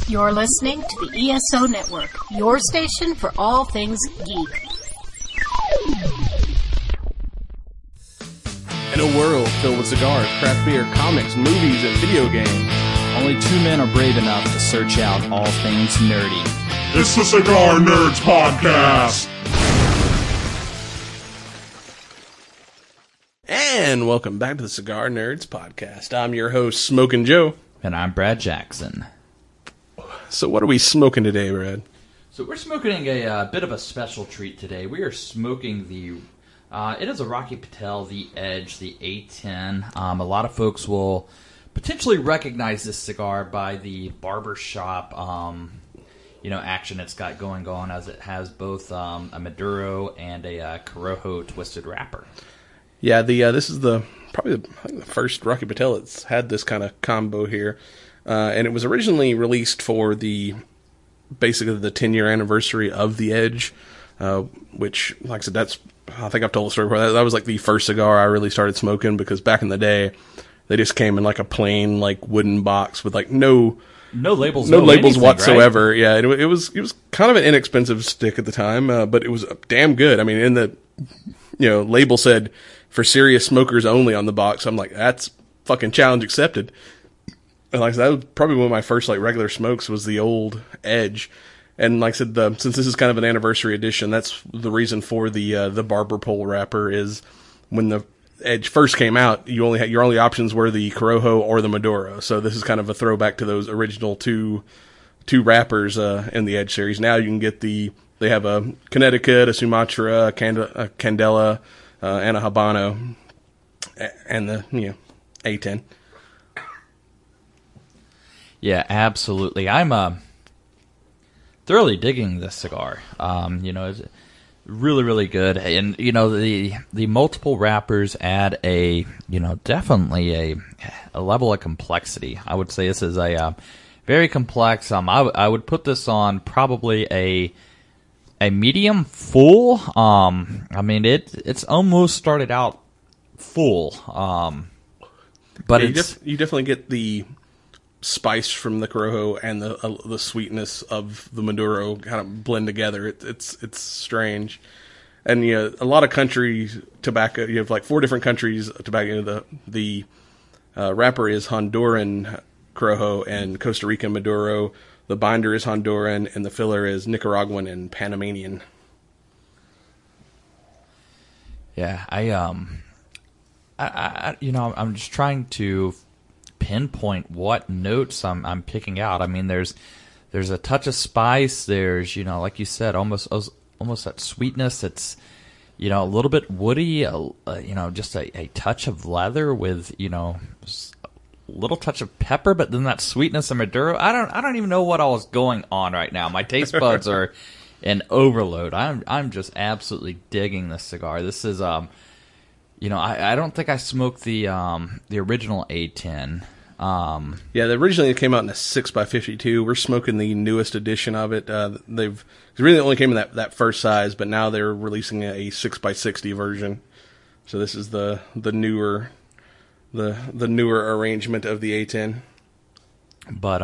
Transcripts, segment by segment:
You're listening to the ESO Network, your station for all things geek. In a world filled with cigars, craft beer, comics, movies, and video games, only two men are brave enough to search out all things nerdy. It's the Cigar Nerds Podcast! And welcome back to the Cigar Nerds Podcast. I'm your host, Smokin' Joe. And I'm Brad Jackson. So what are we smoking today, Brad? So we're smoking a bit of a special treat today. We are smoking the... it is a Rocky Patel, the Edge, the A10. A lot of folks will potentially recognize this cigar by the barbershop, action it's got going on, as it has both a Maduro and a Corojo twisted wrapper. Yeah, this is probably the first Rocky Patel that's had this kind of combo here, and it was originally released for basically the 10-year anniversary of the Edge, which, like I said, I think I've told the story before. That was like the first cigar I really started smoking, because back in the day, they just came in like a plain like wooden box with like no labels, anything, whatsoever. Right? Yeah, it was kind of an inexpensive stick at the time, but it was damn good. I mean, in the label said for serious smokers only on the box. I'm like, that's fucking challenge accepted. And like I said, that was probably one of my first like regular smokes was the old Edge. And like I said, since this is kind of an anniversary edition, that's the reason for the barber pole wrapper. Is when the Edge first came out, your only options were the Corojo or the Maduro. So this is kind of a throwback to those original two wrappers in the Edge series. Now you can get they have a Connecticut, a Sumatra, a Candela, and a Habano, and the A10. Yeah, absolutely. I'm thoroughly digging this cigar. It's really, really good. And, the multiple wrappers add definitely a level of complexity. I would say this is a very complex. I would put this on probably a medium full. It's almost started out full. But you definitely get the spice from the Corojo and the sweetness of the Maduro kind of blend together. It's strange. And a lot of countries tobacco, you have like 4 different countries tobacco. The wrapper is Honduran Corojo and Costa Rican Maduro. The binder is Honduran and the filler is Nicaraguan and Panamanian. Yeah, I'm just trying to pinpoint what notes I'm picking out. I mean, there's a touch of spice. There's like you said, almost that sweetness. It's a little bit woody. Just a touch of leather with a little touch of pepper, but then that sweetness of Maduro. I don't even know what all is going on right now. My taste buds are in overload. I'm just absolutely digging this cigar. This is I don't think I smoked the original A10. Originally it came out in a 6x52. We're smoking the newest edition of it. It really only came in that first size, but now they're releasing a 6x60 version. So this is the newer arrangement of the A10. But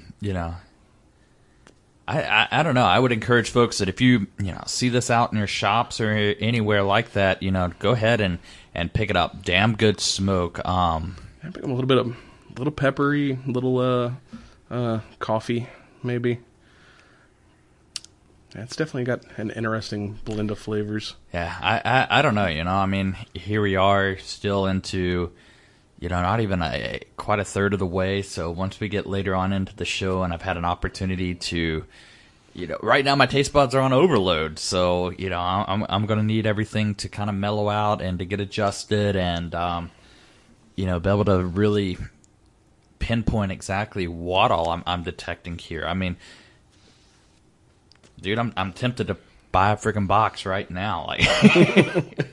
I don't know. I would encourage folks that if you see this out in your shops or anywhere like that, go ahead and pick it up. Damn good smoke. I pick up a little peppery, little coffee maybe. It's definitely got an interesting blend of flavors. Yeah, I don't know. I mean, here we are still into not even quite a third of the way. So once we get later on into the show, and I've had an opportunity to, right now my taste buds are on overload. So I'm going to need everything to kind of mellow out and to get adjusted, and be able to really pinpoint exactly what all I'm detecting here. I mean, dude, I'm tempted to buy a freaking box right now. Like.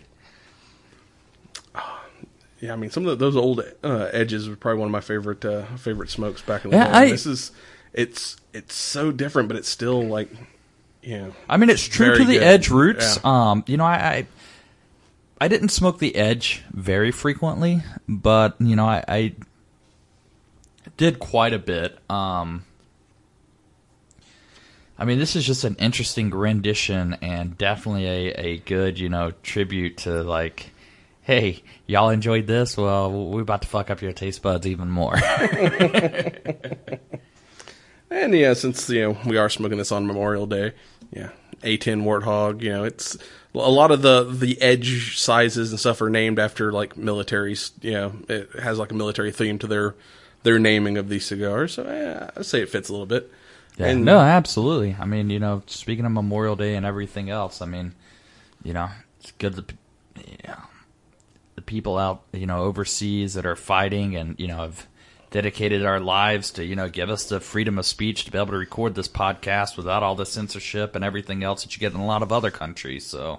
Yeah, I mean, some of those old Edges were probably one of my favorite smokes back in the day. It's so different, but it's still like, I mean, it's true to the good. Edge roots. Yeah. I didn't smoke the Edge very frequently, but I did quite a bit. I mean, this is just an interesting rendition and definitely a good, tribute to, like, hey, y'all enjoyed this? Well, we're about to fuck up your taste buds even more. And yeah, since, we are smoking this on Memorial Day, A10 Warthog, it's a lot of the edge sizes and stuff are named after, like, militaries, it has, like, a military theme to their naming of these cigars, so I'd say it fits a little bit. Yeah, and, no, absolutely. I mean, speaking of Memorial Day and everything else, I mean, it's good that, the people out, overseas that are fighting and, have dedicated our lives to, give us the freedom of speech to be able to record this podcast without all the censorship and everything else that you get in a lot of other countries. So,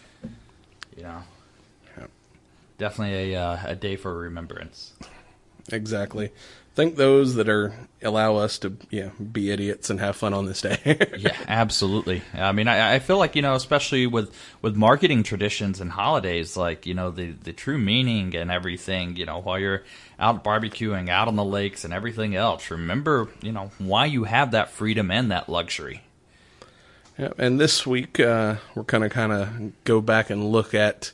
definitely a day for remembrance. Exactly. Thank those that allow us to be idiots and have fun on this day. Yeah, absolutely. I mean, I feel like, especially with marketing traditions and holidays, like, the true meaning and everything, while you're out barbecuing, out on the lakes and everything else, remember, why you have that freedom and that luxury. Yeah, and this week we're kind of go back and look at,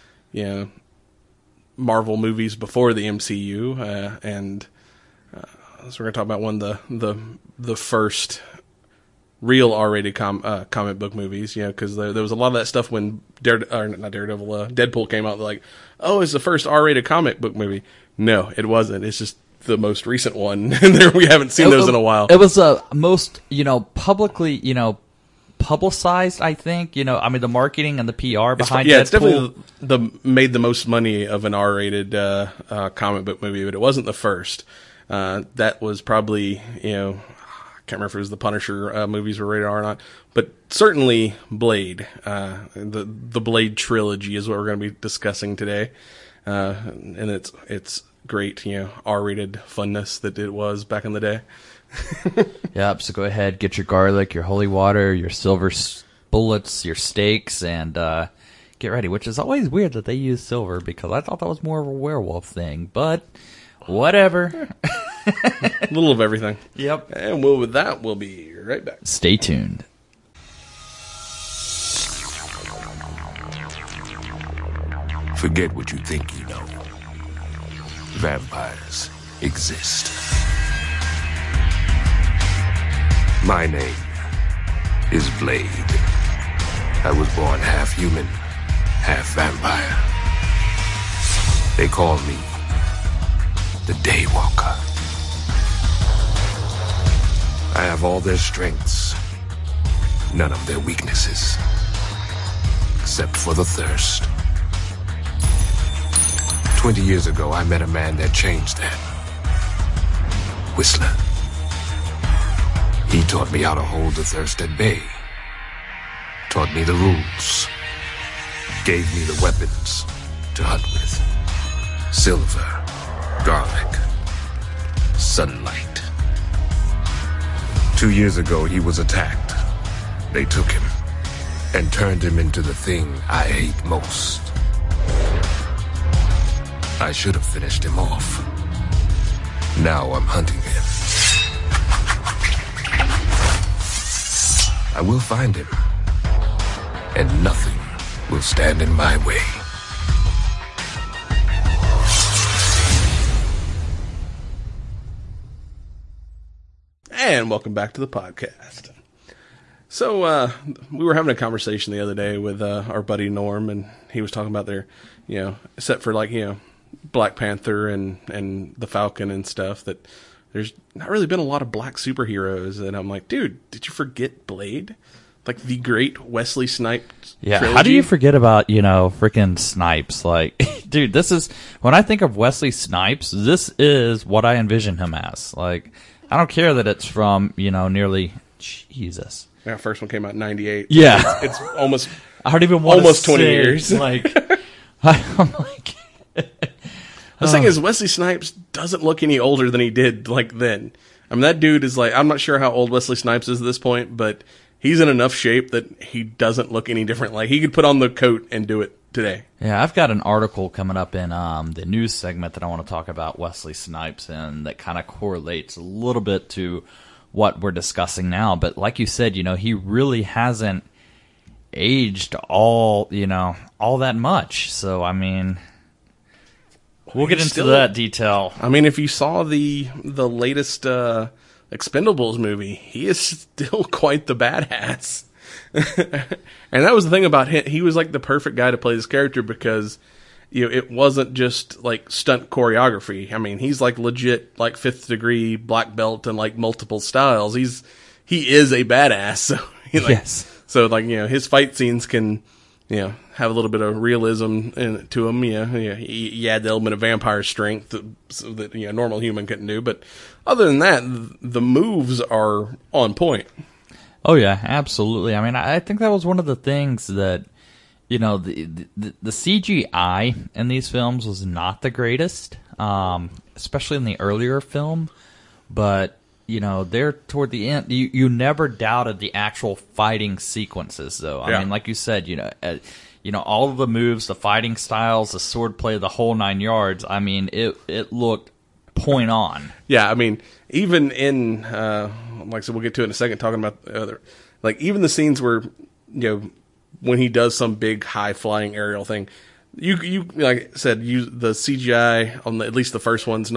Marvel movies before the MCU, and so we're going to talk about one of the first real R-rated comic book movies, because there was a lot of that stuff when Deadpool came out, like, oh, it's the first R-rated comic book movie. No, it wasn't. It's just the most recent one, and we haven't seen those in a while. It was the most, publicly, publicized, I think. I mean, the marketing and the PR behind Deadpool. It's definitely made the most money of an R-rated comic book movie, but it wasn't the first. That was probably, I can't remember if it was the Punisher movies were rated R or not, but certainly Blade. The Blade trilogy is what we're going to be discussing today, and it's great, R-rated funness that it was back in the day. Yep, so go ahead, get your garlic, your holy water, your silver bullets, your steaks, and get ready, which is always weird that they use silver, because I thought that was more of a werewolf thing, but whatever. A little of everything. Yep. And with that, we'll be right back. Stay tuned. Forget what you think you know. Vampires exist. My name is Blade. I was born half human, half vampire. They call me the Daywalker. I have all their strengths, none of their weaknesses, except for the thirst. 20 years ago, I met a man that changed that. Whistler. He taught me how to hold the thirst at bay. Taught me the rules. Gave me the weapons to hunt with. Silver, garlic, sunlight. 2 years ago, he was attacked. They took him and turned him into the thing I hate most. I should have finished him off. Now I'm hunting him. I will find him, and nothing will stand in my way. And welcome back to the podcast. So, we were having a conversation the other day with our buddy Norm, and he was talking about their, except for like, Black Panther and the Falcon and stuff, that there's not really been a lot of black superheroes. And I'm like, dude, did you forget Blade? Like the great Wesley Snipes trilogy? How do you forget about, freaking Snipes? Like, dude, this is, when I think of Wesley Snipes, this is what I envision him as. Like, I don't care that it's from, nearly, Jesus. Yeah, first one came out in 98. Yeah. It's almost, I don't even want almost to 20 say, years. Like, I'm like, the thing is, Wesley Snipes doesn't look any older than he did, like, then. I mean, that dude is like, I'm not sure how old Wesley Snipes is at this point, but he's in enough shape that he doesn't look any different. Like, he could put on the coat and do it today. Yeah, I've got an article coming up in the news segment that I want to talk about Wesley Snipes in that kind of correlates a little bit to what we're discussing now. But like you said, he really hasn't aged all that much. So, I mean, we'll get into that detail. I mean, if you saw the latest Expendables movie, he is still quite the badass. And that was the thing about him. He was like the perfect guy to play this character because, it wasn't just like stunt choreography. I mean, he's like legit like 5th degree black belt and like multiple styles. He is a badass. So yes. So like, his fight scenes can, have a little bit of realism to them. He had the element of vampire strength that a normal human couldn't do. But other than that, the moves are on point. Oh yeah, absolutely. I mean, I think that was one of the things that, the CGI in these films was not the greatest, especially in the earlier film. But, there toward the end, you never doubted the actual fighting sequences, though. I mean, like you said, all of the moves, the fighting styles, the swordplay, the whole 9 yards. I mean, it looked point on. Yeah, I mean, even in, like I said, we'll get to it in a second, talking about the other, like even the scenes where, when he does some big high flying aerial thing, you like I said, the CGI on at least the first one's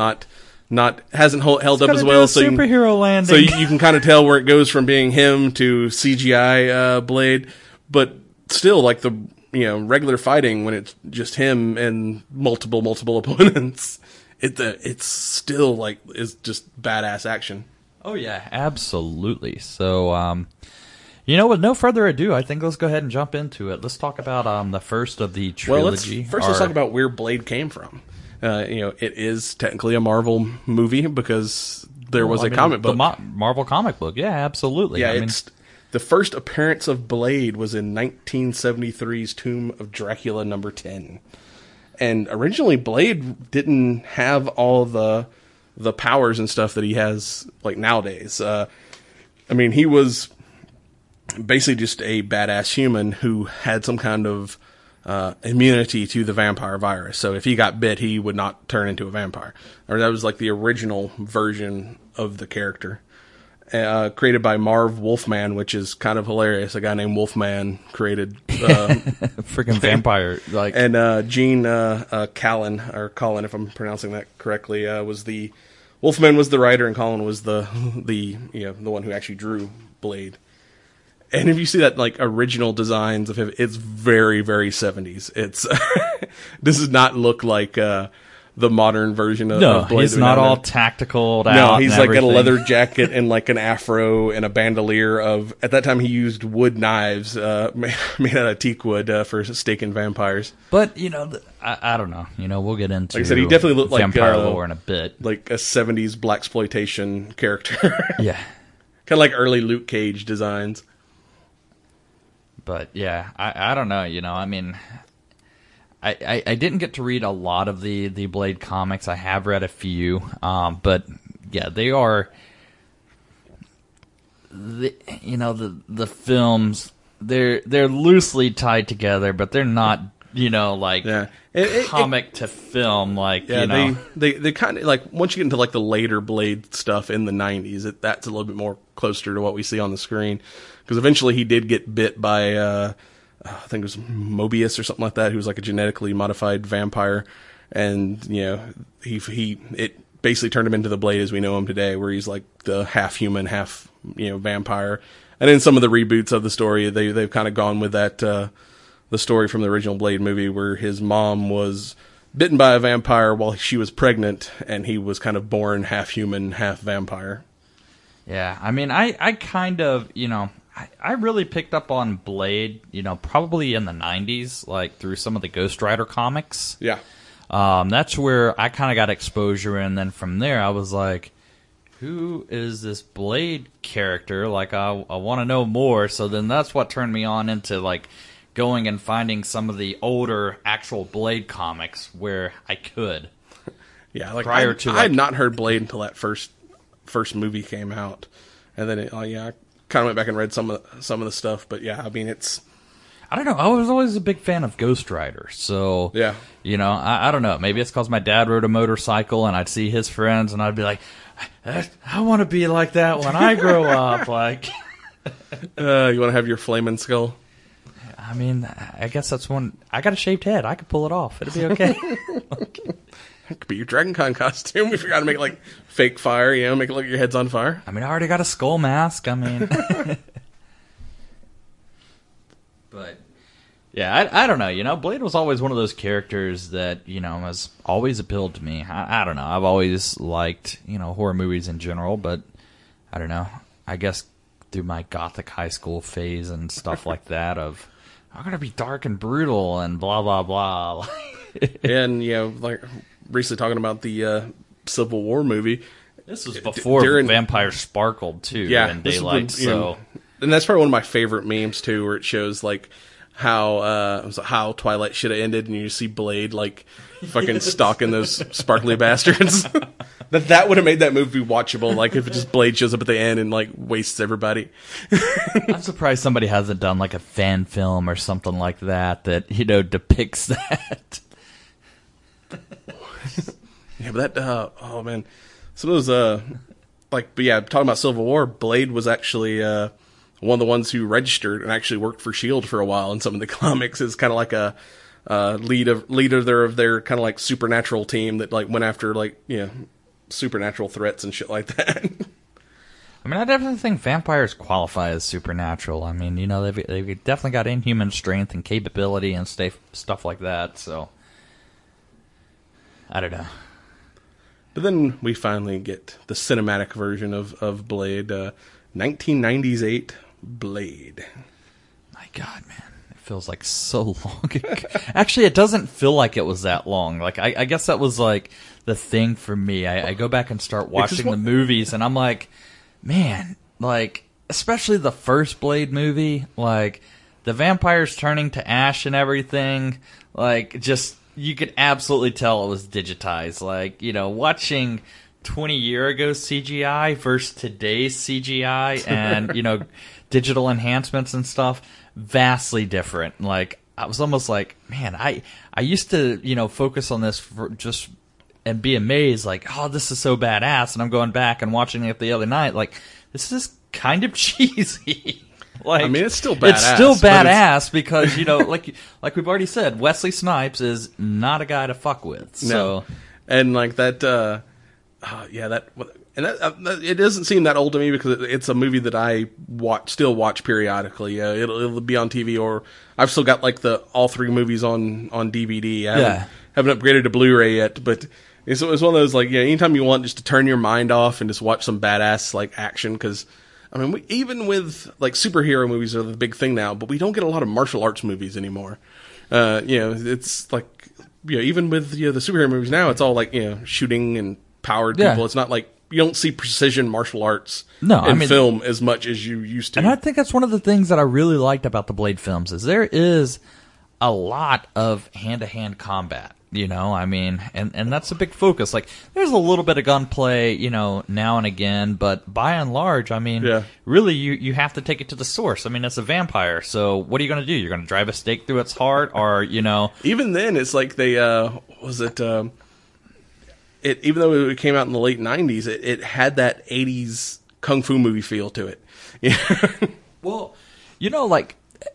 hasn't held up as well. So superhero landing. So you can kind of tell where it goes from being him to CGI Blade, but still like the regular fighting when it's just him and multiple opponents, it's still like is just badass action. Oh yeah, absolutely. So with no further ado, I think let's go ahead and jump into it. Let's talk about the first of the trilogy. Well, let's talk about where Blade came from. It is technically a Marvel movie because there was a comic book. The Marvel comic book, yeah, absolutely. Yeah, the first appearance of Blade was in 1973's Tomb of Dracula #10. And originally Blade didn't have all the powers and stuff that he has like nowadays. I mean, he was basically just a badass human who had some kind of immunity to the vampire virus. So if he got bit, he would not turn into a vampire. Or that was like the original version of the character. Created by Marv Wolfman, which is kind of hilarious. A guy named Wolfman created freaking vampire and Gene Callan, or Colin, if I'm pronouncing that correctly, Wolfman was the writer and Colin was the one who actually drew Blade. And if you see that like original designs of him, it's very, very 70s. It's does not look like the modern version of Blade. No, he's not all tactical out. No, he's like got a leather jacket jacket and like an afro and a bandolier of. At that time, he used wood knives made out of teak wood for staking vampires. But I don't know. We'll get into. Like I said, he definitely looked like vampire lore in a bit, like a 70s blaxploitation character. Yeah, kind of like early Luke Cage designs. But yeah, I don't know. I mean, I didn't get to read a lot of the Blade comics. I have read a few, but yeah, they are. The films they're loosely tied together, but they're not comic to film they kind of like once you get into like the later Blade stuff in the 90s, that's a little bit more closer to what we see on the screen. Because eventually he did get bit by, I think it was Mobius or something like that, who was like a genetically modified vampire. And, it basically turned him into the Blade as we know him today, where he's like the half human, half, vampire. And in some of the reboots of the story, they've kind of gone with that, the story from the original Blade movie where his mom was bitten by a vampire while she was pregnant, and he was kind of born half human, half vampire. Yeah, I mean, I kind of, I really picked up on Blade, probably in the 90s, like through some of the Ghost Rider comics. Yeah. That's where I kind of got exposure, and then from there I was like, who is this Blade character? Like, I want to know more. So then that's what turned me on into like going and finding some of the older actual Blade comics where I could. Yeah, like I had not heard Blade until that first movie came out, and then I kind of went back and read some of the stuff. But yeah, I mean, I don't know. I was always a big fan of Ghost Rider, so yeah, I don't know. Maybe it's because my dad rode a motorcycle, and I'd see his friends, and I'd be like, I want to be like that when I grow up. Like, you want to have your flaming skull? I mean, I guess that's one. I got a shaved head. I could pull it off. It'll be okay. It could be your Dragon Con costume if you got to make like fake fire, make it look like your head's on fire. I mean, I already got a skull mask. I mean, but yeah, I don't know. Blade was always one of those characters that has always appealed to me. I don't know. I've always liked horror movies in general, but I don't know. I guess through my gothic high school phase and stuff like that of I'm gonna be dark and brutal and blah blah blah. And like recently talking about the Civil War movie. This was before Vampire sparkled too in daylight. And that's probably one of my favorite memes too, where it shows like how Twilight should have ended, and you see Blade like fucking stalking those sparkly bastards. That would have made that movie watchable. Like if it just Blade shows up at the end and like wastes everybody. I'm surprised somebody hasn't done like a fan film or something like that depicts that. Yeah, but that oh man, some of those talking about Civil War, Blade was actually one of the ones who registered and actually worked for S.H.I.E.L.D. for a while in some of the comics. Is kind of like a leader of their kind of like supernatural team that like went after supernatural threats and shit like that. I mean, I definitely think vampires qualify as supernatural. I mean, they've definitely got inhuman strength and capability and stuff like that. So I don't know. But then we finally get the cinematic version of Blade, 1998 Blade. My God, man. It feels like so long. Actually, it doesn't feel like it was that long. Like, I guess that was like the thing for me. I go back and start watching the movies, and I'm like, man, like, especially the first Blade movie, like, the vampires turning to ash and everything, like, just, you could absolutely tell it was digitized. Like, watching 20 year ago CGI versus today's CGI and, digital enhancements and stuff, vastly different. Like, I was almost like, man, I used to, focus on this and be amazed, like, oh, this is so badass. And I'm going back and watching it the other night, like, this is kind of cheesy. Like, I mean, it's still badass. It's still badass because, like we've already said, Wesley Snipes is not a guy to fuck with. So. No. And like that, it doesn't seem that old to me because it's a movie that I still watch periodically. It'll be on TV, or I've still got like all three movies on DVD. I haven't upgraded to Blu-ray yet, but it's one of those like, anytime you want just to turn your mind off and just watch some badass like action, because I mean, even with like superhero movies are the big thing now, but we don't get a lot of martial arts movies anymore. It's like, even with the superhero movies now, it's all like shooting and powered people. It's not like you don't see precision martial arts in film as much as you used to. And I think that's one of the things that I really liked about the Blade films is there is a lot of hand-to-hand combat. I mean, and that's a big focus. Like, there's a little bit of gunplay, now and again, but by and large, I mean, really, you have to take it to the source. I mean, it's a vampire, so what are you going to do? You're going to drive a stake through its heart, or, Even then, it's like they, even though it came out in the late 90s, it had that 80s kung fu movie feel to it. Well, like,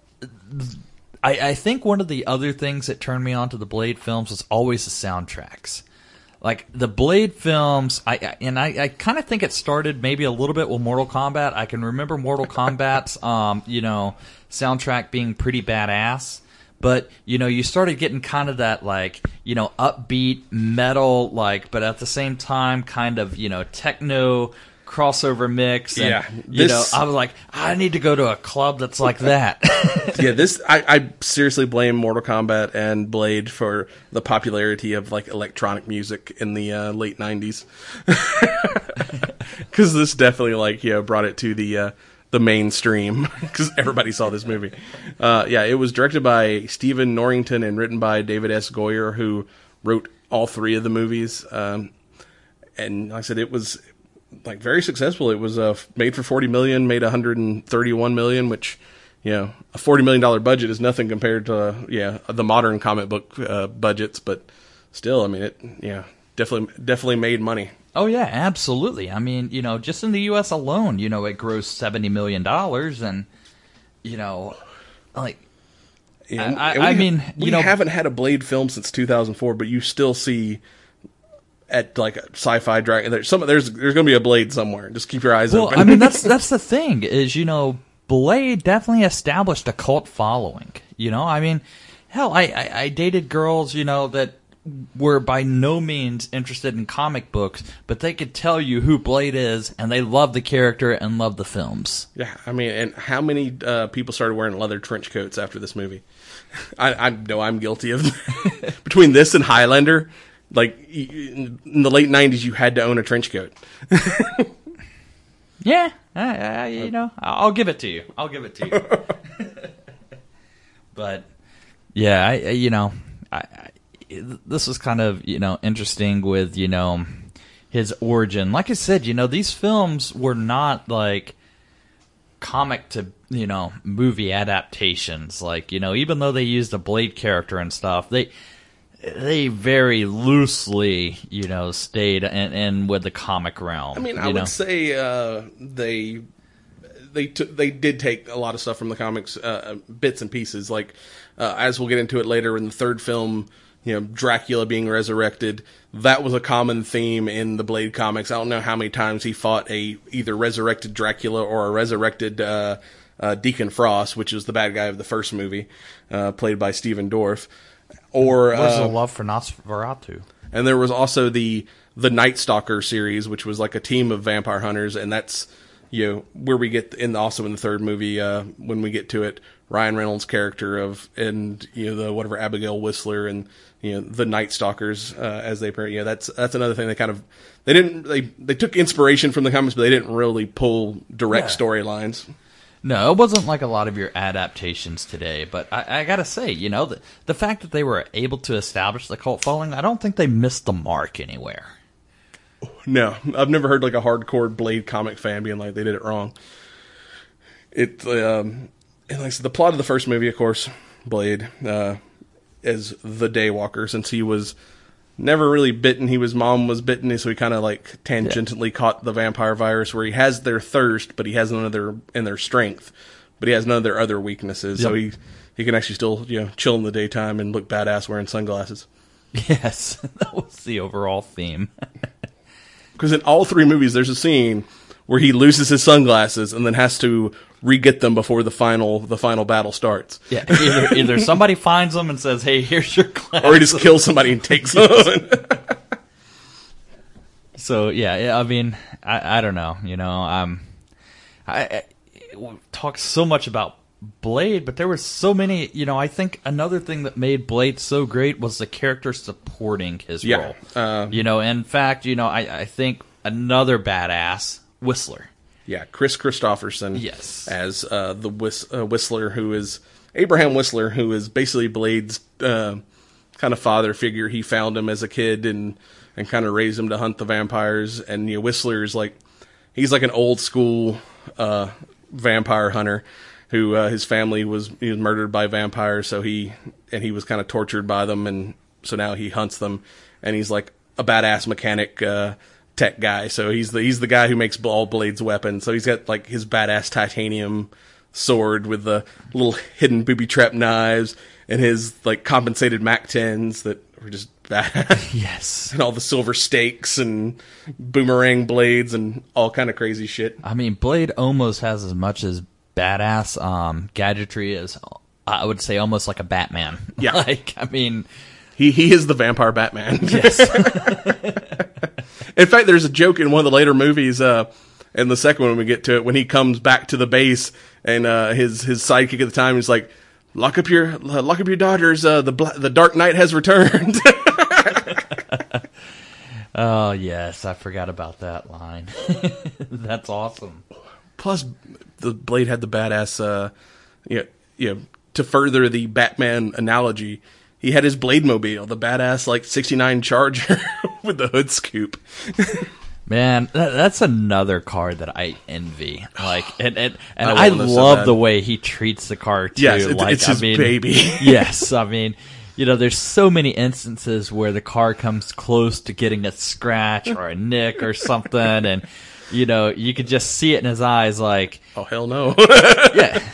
I think one of the other things that turned me on to the Blade films was always the soundtracks. Like, the Blade films, I kind of think it started maybe a little bit with Mortal Kombat. I can remember Mortal Kombat's, soundtrack being pretty badass. But, you started getting kind of that, like, upbeat metal, like, but at the same time, kind of, techno crossover mix. And, I was like, I need to go to a club that's like that. I seriously blame Mortal Kombat and Blade for the popularity of, like, electronic music in the late 90s. Because this definitely, like, brought it to the mainstream because everybody saw this movie. It was directed by Stephen Norrington and written by David S. Goyer, who wrote all three of the movies. And like I said, it was like very successful. It was made for $40 million, made $131 million, which a $40 million budget is nothing compared to the modern comic book budgets. But still, I mean, it definitely made money. Oh yeah, absolutely. I mean, just in the U.S. alone, it grossed $70 million, and like. Yeah, we haven't had a Blade film since 2004, but you still see at like a sci-fi dragon. There's going to be a Blade somewhere. Just keep your eyes open. I mean, that's the thing is, Blade definitely established a cult following. I mean, hell, I dated girls, that were by no means interested in comic books, but they could tell you who Blade is, and they love the character and love the films. Yeah, I mean, and how many people started wearing leather trench coats after this movie? I know I'm guilty of between this and Highlander. Like in the late '90s, you had to own a trench coat. Yeah, I'll give it to you. But yeah, this was kind of interesting with his origin. Like I said, these films were not like comic to movie adaptations. Like even though they used a Blade character and stuff, they very loosely stayed in with the comic realm. I mean, I would say they did take a lot of stuff from the comics, bits and pieces. Like as we'll get into it later in the third film, Dracula being resurrected. That was a common theme in the Blade comics. I don't know how many times he fought either resurrected Dracula or a resurrected Deacon Frost, which is the bad guy of the first movie, played by Stephen Dorff. Or where's the love for Nosferatu? And there was also the Night Stalker series, which was like a team of vampire hunters, and that's where we get also in the third movie when we get to it, Ryan Reynolds' character the whatever Abigail Whistler and the Night Stalkers as they that's another thing they took inspiration from the comics, but they didn't really pull direct storylines. No, it wasn't like a lot of your adaptations today, but I gotta say, the fact that they were able to establish the cult following, I don't think they missed the mark anywhere. No, I've never heard like a hardcore Blade comic fan being like they did it wrong. And like I said, the plot of the first movie, of course, Blade is the Daywalker, since he was never really bitten. His mom was bitten, so he kind of like tangentially caught the vampire virus, where he has their thirst, but he has none of their strength, but he has none of their other weaknesses. Yep. So he can actually still chill in the daytime and look badass wearing sunglasses. Yes, that was the overall theme. Because in all three movies, there's a scene where he loses his sunglasses and then has to re-get them before the final battle starts. Yeah, either somebody finds them and says, "Hey, here's your glasses," or he just kills somebody and takes them. So yeah, I mean, I don't know. I talk so much about Blade, but there were so many. I think another thing that made Blade so great was the character supporting his role. In fact, I think another badass, Whistler. Yeah, Chris Christopherson. Yes, as the Whistler, who is Abraham Whistler, who is basically Blade's kind of father figure. He found him as a kid and kind of raised him to hunt the vampires. And Whistler is he's like an old school vampire hunter who his family was murdered by vampires. So he was kind of tortured by them, and so now he hunts them. And he's like a badass mechanic. Tech guy, so he's the guy who makes all Blade's weapons. So he's got like his badass titanium sword with the little hidden booby trap knives, and his like compensated MAC-10s that were just badass. Yes, and all the silver stakes and boomerang blades and all kind of crazy shit. I mean, Blade almost has as much as badass gadgetry as I would say almost like a Batman. Yeah, I mean, he is the vampire Batman. Yes. In fact, there's a joke in one of the later movies, in the second one when we get to it, when he comes back to the base and his sidekick at the time is like, lock up your daughters. The Dark Knight has returned. Oh yes, I forgot about that line. That's awesome. Plus, the Blade had the badass. To further the Batman analogy, he had his Blade-mobile, the badass like '69 Charger with the hood scoop. Man, that's another car that I envy. Like, and I love the way he treats the car too. Yes, it's his baby. Yes, I mean, there's so many instances where the car comes close to getting a scratch or a nick or something, and you could just see it in his eyes, like, oh hell no. yeah.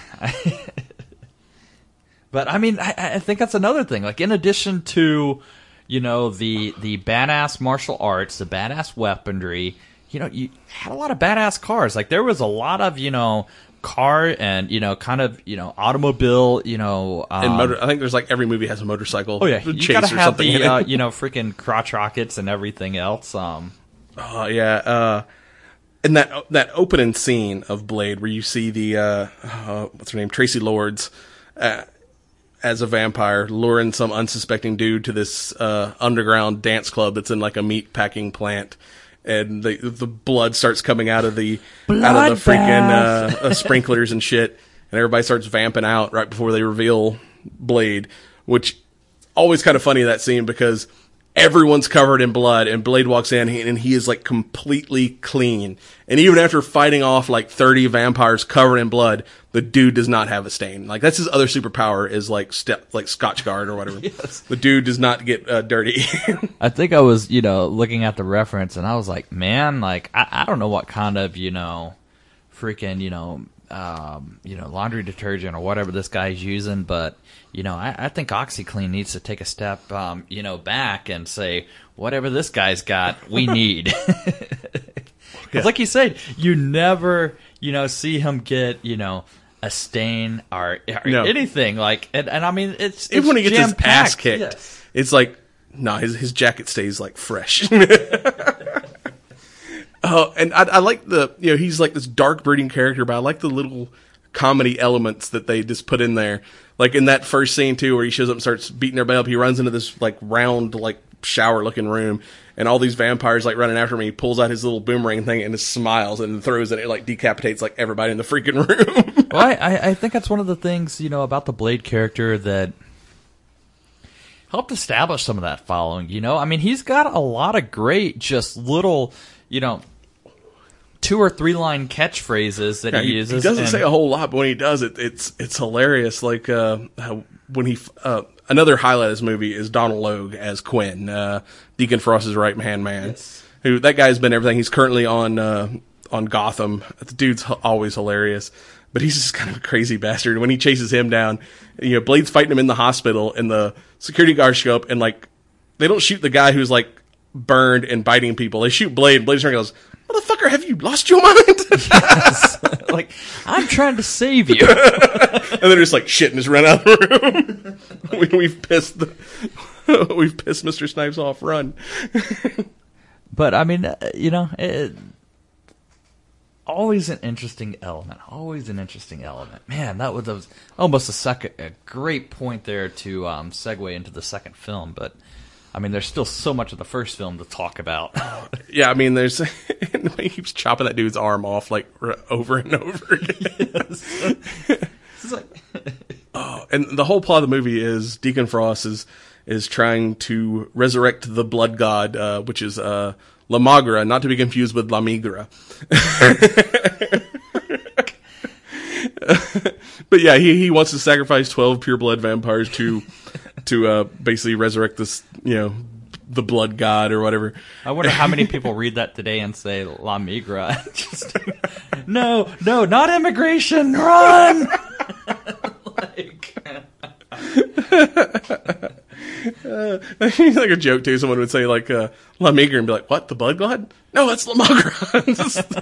But I mean, I think that's another thing. Like, in addition to the badass martial arts, the badass weaponry, you had a lot of badass cars. Like, there was a lot of car and kind of automobile and I think there's like every movie has a motorcycle. Oh yeah, chase you gotta or have something the in it. freaking crotch rockets and everything else. Oh yeah, and that opening scene of Blade where you see the what's her name, Tracy Lords, as a vampire luring some unsuspecting dude to this underground dance club that's in like a meat packing plant. And the blood starts coming out of the freaking sprinklers and shit, and everybody starts vamping out right before they reveal Blade, which always kind of funny, that scene, because everyone's covered in blood, and Blade walks in and he is like completely clean, and even after fighting off like 30 vampires covered in blood, the dude does not have a stain. Like, that's his other superpower, is like Scotch Guard or whatever. Yes. The dude does not get dirty. I think I was, looking at the reference, and I was like, man, like, I don't know what kind of, freaking, laundry detergent or whatever this guy's using, but, I think OxyClean needs to take a step, back and say, whatever this guy's got, we need. Because like you said, you never, see him get, a stain or anything. Like, and I mean, it's even when he gets his ass kicked, yes. It's like, no, his jacket stays like fresh. Oh, and I like he's like this dark brooding character, but I like the little comedy elements that they just put in there. Like in that first scene too, where he shows up and starts beating everybody up, he runs into this like round, like shower looking room, and all these vampires like running after him. He pulls out his little boomerang thing and just smiles and throws it. It like decapitates like everybody in the freaking room. Well, I think that's one of the things, about the Blade character that helped establish some of that following, I mean, he's got a lot of great, just little, 2 or 3 line catchphrases that he uses. He doesn't say a whole lot, but when he does it, it's hilarious. Like, when he, another highlight of this movie is Donald Logue as Quinn, Deacon Frost's right-hand man. Yes. Who, that guy's been everything. He's currently on Gotham. The dude's always hilarious. But he's just kind of a crazy bastard. When he chases him down, Blade's fighting him in the hospital, and the security guards show up, and like, they don't shoot the guy who's like burned and biting people. They shoot Blade. Blade's trying, goes, "Motherfucker, have you lost your mind?" Yes. Like, I'm trying to save you. And they're just like, shit, and just run out of the room. We've pissed Mr. Snipes off. Run. But I mean, always an interesting element. Always an interesting element. Man, that was almost a great point there to segue into the second film. But I mean, there's still so much of the first film to talk about. Yeah, I mean, he keeps chopping that dude's arm off like over and over again. Yes. It's like, oh, and the whole plot of the movie is Deacon Frost is trying to resurrect the blood god, which is La Magra, not to be confused with La Migra. But yeah, he wants to sacrifice 12 pure blood vampires to basically resurrect this, the blood god or whatever. I wonder how many people read that today and say La Migra. Just, no, not immigration, run! It's like a joke too. Someone would say like La Migra and be like, "What? The blood god? No, that's La Magra."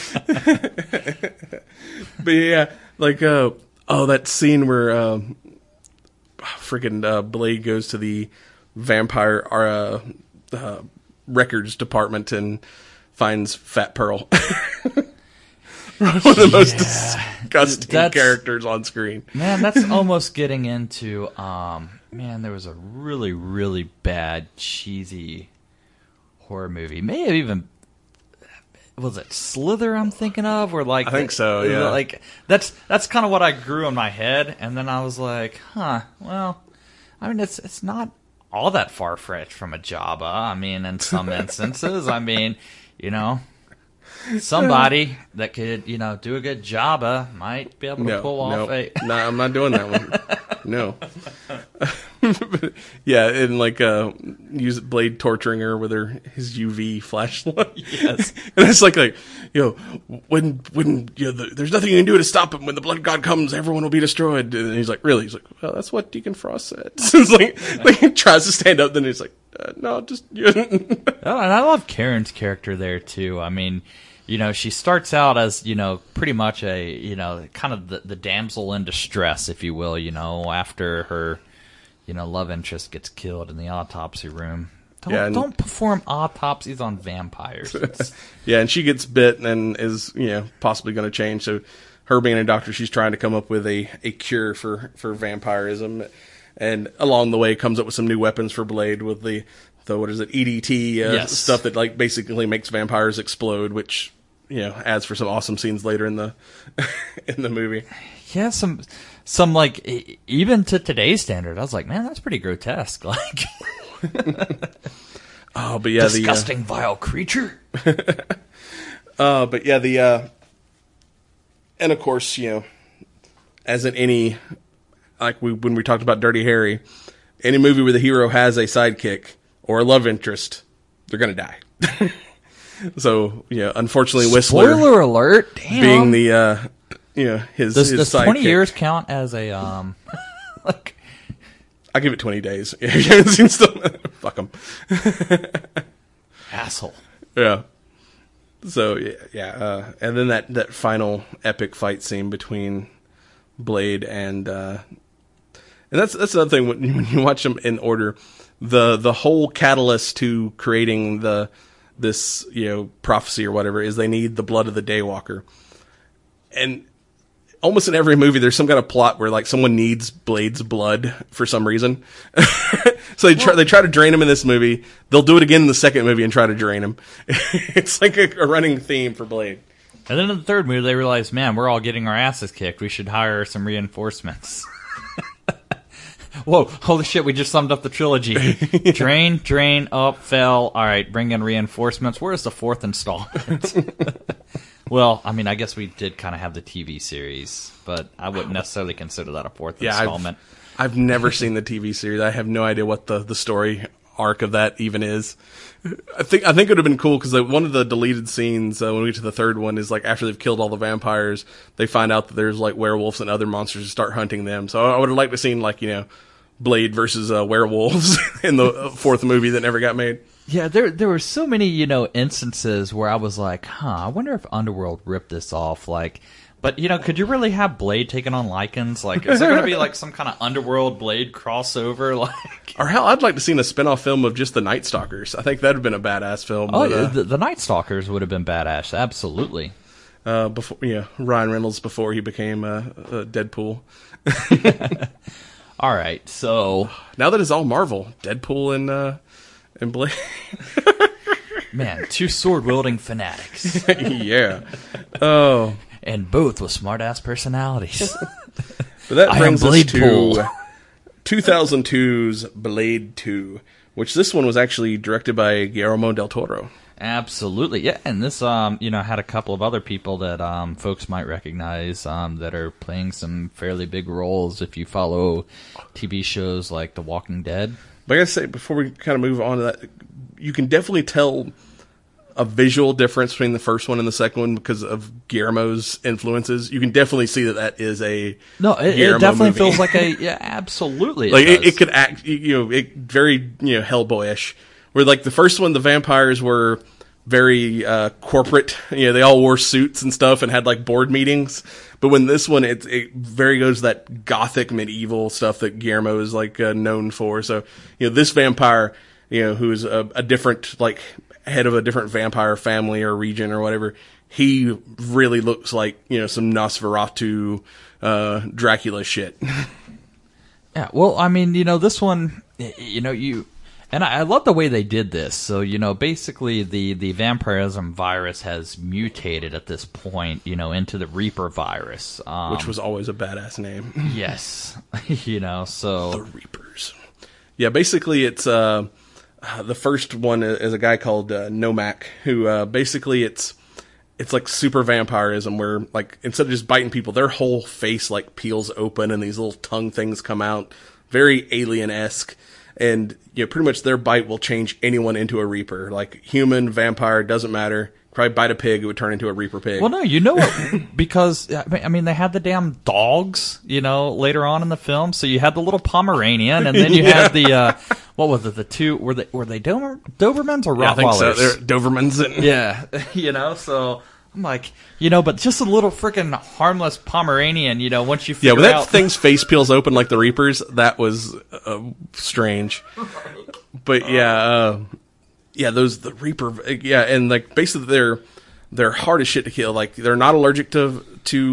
But yeah, like that scene where freaking Blade goes to the vampire records department and finds Fat Pearl. One of the most disgusting characters on screen. Man, that's almost getting into there was a really, really bad, cheesy horror movie. May have even, was it Slither I'm thinking of? Where like, I think so, yeah. Like, that's kind of what I grew in my head, and then I was like, well, I mean, it's not all that far-fetched from a Jabba. I mean, in some instances, I mean, somebody that could, do a good Jabba might be able to pull off a... No, I'm not doing that one. No. Yeah, and like use Blade torturing her with his UV flashlight. Yes. And it's like when there's nothing you can do to stop him. When the blood god comes, everyone will be destroyed. And he's like, really? He's like, well, that's what Deacon Frost said. So it's like he tries to stand up, then he's like, no, just. Oh, and I love Karen's character there too. I mean, she starts out as, pretty much a, kind of the damsel in distress, if you will, after her, love interest gets killed in the autopsy room. Don't perform autopsies on vampires. Yeah, and she gets bit and is, possibly going to change. So her being a doctor, she's trying to come up with a cure for vampirism. And along the way comes up with some new weapons for Blade with the what is it, EDT stuff that like basically makes vampires explode, which adds for some awesome scenes later in the in the movie. Yeah, some like even to today's standard, I was like, man, that's pretty grotesque. Like, oh, but yeah, disgusting, vile creature. But yeah, and of course, as in any, like when we talked about Dirty Harry, any movie where the hero has a sidekick or a love interest, they're gonna die. So unfortunately, Whistler. Spoiler alert! Damn. Being the his does sidekick. 20 years count as a like? I give it 20 days. Fuck them. Asshole. Yeah. So yeah, and then that final epic fight scene between Blade and that's another thing when you watch them in order, the whole catalyst to creating this prophecy or whatever is they need the blood of the Daywalker, and almost in every movie there's some kind of plot where like someone needs Blade's blood for some reason. So they try to drain him in this movie. They'll do it again in the second movie and try to drain him. It's like a running theme for Blade. And then in the third movie, they realize, man, we're all getting our asses kicked. We should hire some reinforcements. Whoa, holy shit, we just summed up the trilogy. Drain, up, fell. All right, bring in reinforcements. Where's the fourth installment? Well, I mean, I guess we did kind of have the TV series, but I wouldn't necessarily consider that a fourth installment. I've never seen the TV series. I have no idea what the story arc of that even is. I think it would have been cool because one of the deleted scenes when we get to the third one is like after they've killed all the vampires, they find out that there's like werewolves and other monsters to start hunting them. So I would have liked to seen like Blade versus werewolves in the fourth movie that never got made. Yeah, there were so many instances where I was like, I wonder if Underworld ripped this off. Like, but could you really have Blade taking on Lycans? Like, is there going to be like some kind of Underworld Blade crossover? Like, or hell, I'd like to see a spinoff film of just the Night Stalkers. I think that'd have been a badass film. Oh, the Night Stalkers would have been badass, absolutely. Before, Ryan Reynolds before he became Deadpool. All right, so now that it's all Marvel, Deadpool and Blade. Man, two sword-wielding fanatics. Yeah. Oh. And both with smart-ass personalities. But that brings us to Pool. 2002's Blade 2, which this one was actually directed by Guillermo del Toro. Absolutely, yeah. And this, had a couple of other people that folks might recognize that are playing some fairly big roles if you follow TV shows like The Walking Dead. But I gotta say, before we kind of move on to that, you can definitely tell a visual difference between the first one and the second one because of Guillermo's influences. You can definitely see that is a it definitely movie. Feels like absolutely. Like it could act, very Hellboyish. Where like the first one, the vampires were very corporate. They all wore suits and stuff and had like board meetings. But when this one, it very goes that gothic medieval stuff that Guillermo is like known for. So this vampire, who is a different like head of a different vampire family or region or whatever, he really looks like some Nosferatu, Dracula shit. Yeah, well, I mean, this one, and I love the way they did this. So, basically the vampirism virus has mutated at this point, into the Reaper virus. Which was always a badass name. Yes. So. The Reapers. Yeah, basically it's, the first one is a guy called Nomak, who basically it's like super vampirism where like instead of just biting people, their whole face like peels open and these little tongue things come out. very alien-esque. And, pretty much their bite will change anyone into a Reaper. Like, human, vampire, doesn't matter. Probably bite a pig, it would turn into a Reaper pig. Well, no, you know what? Because, I mean, they had the damn dogs, later on in the film. So you had the little Pomeranian, and then you had the, what was it, the two, were they Dobermans or Rottweilers? Yeah, I think so. They're Dobermans. Yeah, so I'm like, but just a little freaking harmless Pomeranian, once you figure out. Yeah, when that thing's face peels open like the Reapers, that was strange. But the Reaper, and like basically they're hard as shit to kill. Like they're not allergic to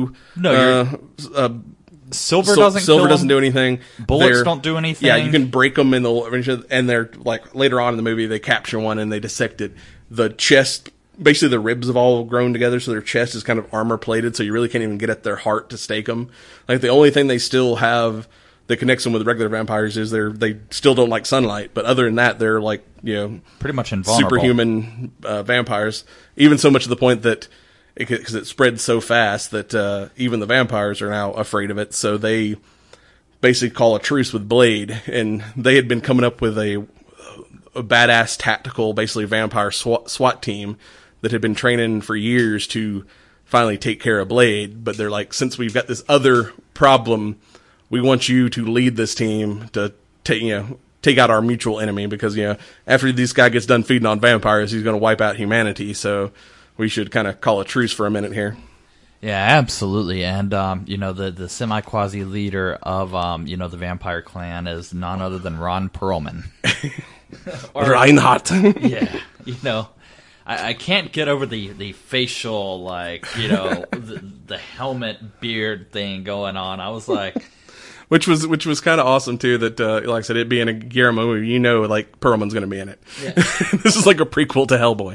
Silver doesn't do anything. Bullets don't do anything. Yeah, you can break them and they're like later on in the movie they capture one and they dissect it. The chest, basically the ribs have all grown together, so their chest is kind of armor plated, so you really can't even get at their heart to stake them. Like the only thing they still have that connects them with regular vampires is they still don't like sunlight, but other than that, they're like, pretty much invulnerable. Superhuman vampires. Even so much to the point that, because it spread so fast that even the vampires are now afraid of it, so they basically call a truce with Blade, and they had been coming up with a badass tactical, basically vampire SWAT team that had been training for years to finally take care of Blade, but they're like, since we've got this other problem, we want you to lead this team to take out our mutual enemy, because after this guy gets done feeding on vampires, he's going to wipe out humanity. So we should kind of call a truce for a minute here. Yeah, absolutely. And the semi-quasi leader of the vampire clan is none other than Ron Perlman. Reinhardt. Yeah, I can't get over the facial, the helmet beard thing going on. I was like. Which was kind of awesome too. That like I said, it being a Guillermo movie, like Perlman's going to be in it. Yeah. This is like a prequel to Hellboy.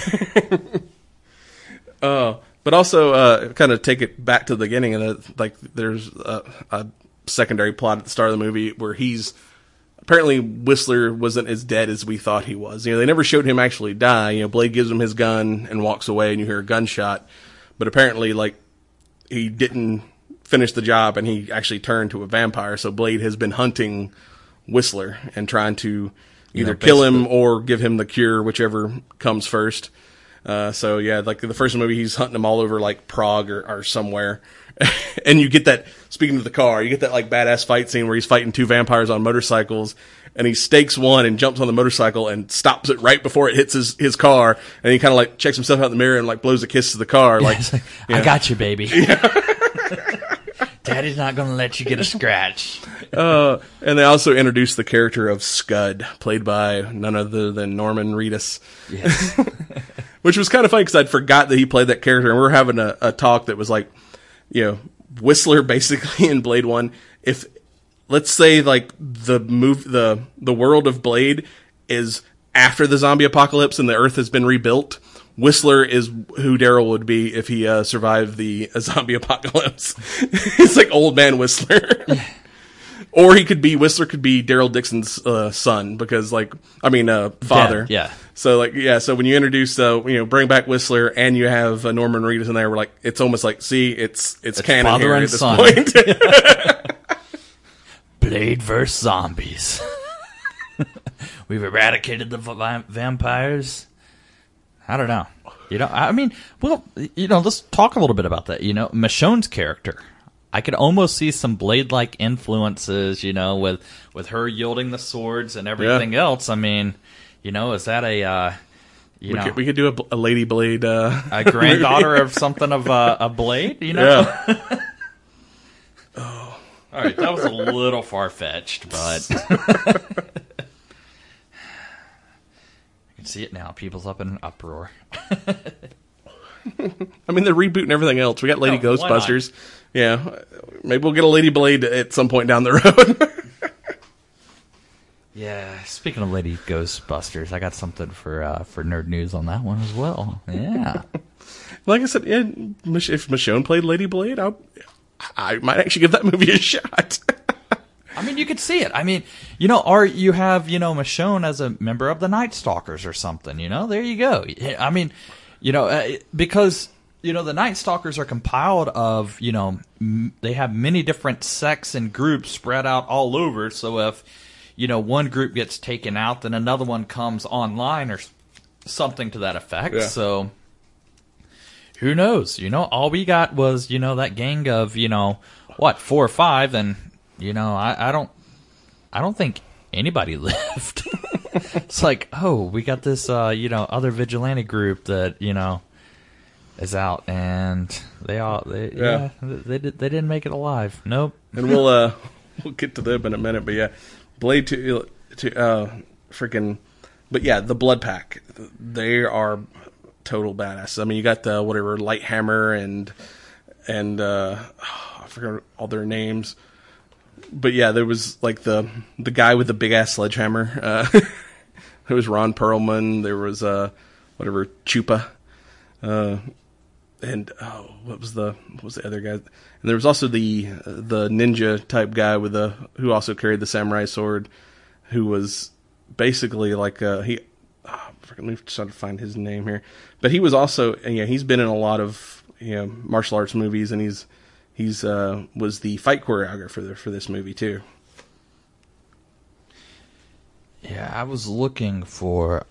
But also kind of take it back to the beginning, and there's a secondary plot at the start of the movie where apparently Whistler wasn't as dead as we thought he was. They never showed him actually die. Blade gives him his gun and walks away, and you hear a gunshot. But apparently, he didn't finish the job, and he actually turned to a vampire. So Blade has been hunting Whistler and trying to either kill him or give him the cure, whichever comes first. So yeah, like the first movie, he's hunting him all over like Prague or somewhere. And you get that, speaking of the car, you get that like badass fight scene where he's fighting two vampires on motorcycles, and he stakes one and jumps on the motorcycle and stops it right before it hits his car. And he kind of like checks himself out in the mirror and like blows a kiss to the car. I got you, baby. Yeah. Daddy's not going to let you get a scratch. And they also introduced the character of Scud, played by none other than Norman Reedus. Yes. Which was kind of funny because I'd forgot that he played that character, and we were having a talk that was like, Whistler basically in Blade 1, if, let's say like the world of Blade is after the zombie apocalypse and the Earth has been rebuilt, Whistler is who Daryl would be if he survived the zombie apocalypse. He's like old man Whistler. Or Whistler could be Daryl Dixon's son, because father. Yeah. So so when you introduce bring back Whistler and you have Norman Reedus in there, we're like, it's almost like, see, it's canon here at this point. Blade vs. zombies. We've eradicated the vampires. I don't know. Let's talk a little bit about that. Michonne's character. I could almost see some Blade-like influences, with her yielding the swords and everything else. I mean, is that we could do a Lady Blade, a granddaughter of something of a Blade, Yeah. Oh. All right, that was a little far-fetched, but see it now. People's up in an uproar. I mean, they're rebooting everything else. We got Lady Ghostbusters. Yeah. Maybe we'll get a Lady Blade at some point down the road. Yeah. Speaking of Lady Ghostbusters, I got something for Nerd News on that one as well. Yeah. Like I said, if Michonne played Lady Blade, I might actually give that movie a shot. I mean, you could see it. I mean, or you have, Michonne as a member of the Night Stalkers or something, there you go. I mean, because the Night Stalkers are compiled of, they have many different sects and groups spread out all over. So if, one group gets taken out, then another one comes online or something to that effect. Yeah. So who knows? All we got was, that gang of, 4 or 5, and, I don't think anybody lived. It's like, oh, we got this, other vigilante group that, is out, and they didn't make it alive. Nope. And we'll get to them in a minute, but yeah, Blade to freaking, but yeah, the Blood Pack, they are total badasses. I mean, you got the whatever Lighthammer and I forgot all their names, but yeah, there was like the guy with the big ass sledgehammer. There was Ron Perlman. There was whatever Chupa. And what was the other guy? And there was also the ninja type guy who also carried the samurai sword, who was basically like let me try to find his name here. But he was also he's been in a lot of martial arts movies, and he's was the fight choreographer for this movie too. Yeah, I was looking for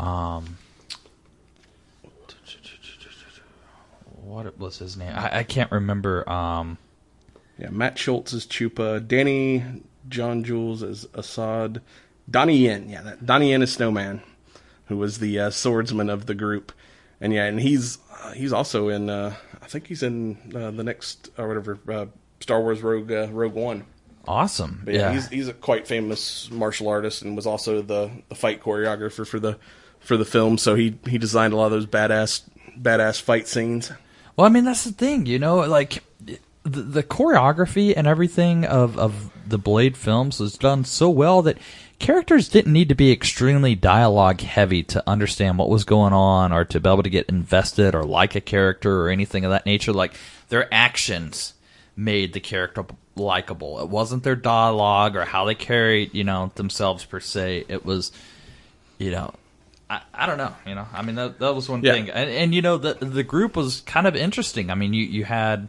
what was his name? I can't remember. Matt Schultz is Chupa. Danny John Jules is Assad. Donnie Yen. Yeah, Donnie Yen is Snowman, who was the swordsman of the group. And he's also in. I think he's in the next or whatever Star Wars Rogue One. Awesome. But yeah, he's a quite famous martial artist and was also the fight choreographer for the film. So he designed a lot of those badass fight scenes. Well, I mean, that's the thing, like the choreography and everything of the Blade films was done so well that characters didn't need to be extremely dialogue heavy to understand what was going on or to be able to get invested or like a character or anything of that nature. Like, their actions made the character likable. It wasn't their dialogue or how they carried, themselves per se. It was, I don't know, I mean, that was one thing. And the group was kind of interesting. I mean, you had,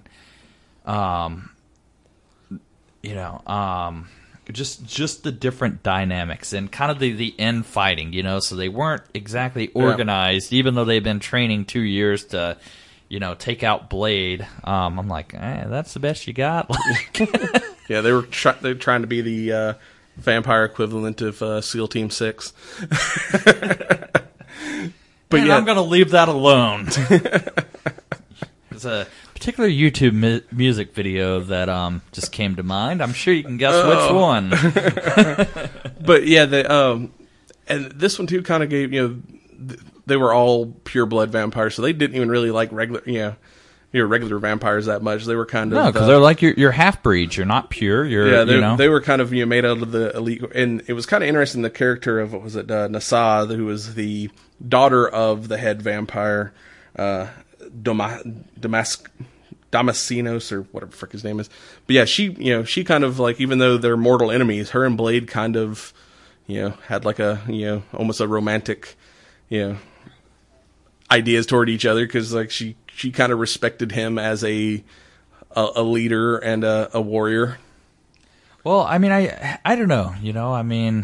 just the different dynamics and kind of the infighting, so they weren't exactly organized, even though they've been training 2 years to, take out Blade. I'm like, that's the best you got. Yeah, they're trying to be the vampire equivalent of SEAL Team 6. But I'm going to leave that alone. There's a particular YouTube music video that just came to mind. I'm sure you can guess which one. But yeah, and this one too kind of gave they were all pure blood vampires, so they didn't even really like regular regular vampires that much. They were kind of no, because they're like you're half breeds. You're not pure. They were kind of made out of the elite, and it was kind of interesting. The character of what was it, Nasad, who was the daughter of the head vampire, Damasinos or whatever the frick his name is. But yeah, she kind of like, even though they're mortal enemies, her and Blade kind of had like a almost a romantic ideas toward each other, because like she kind of respected him as a leader and a warrior. Well, I mean, I don't know, I mean,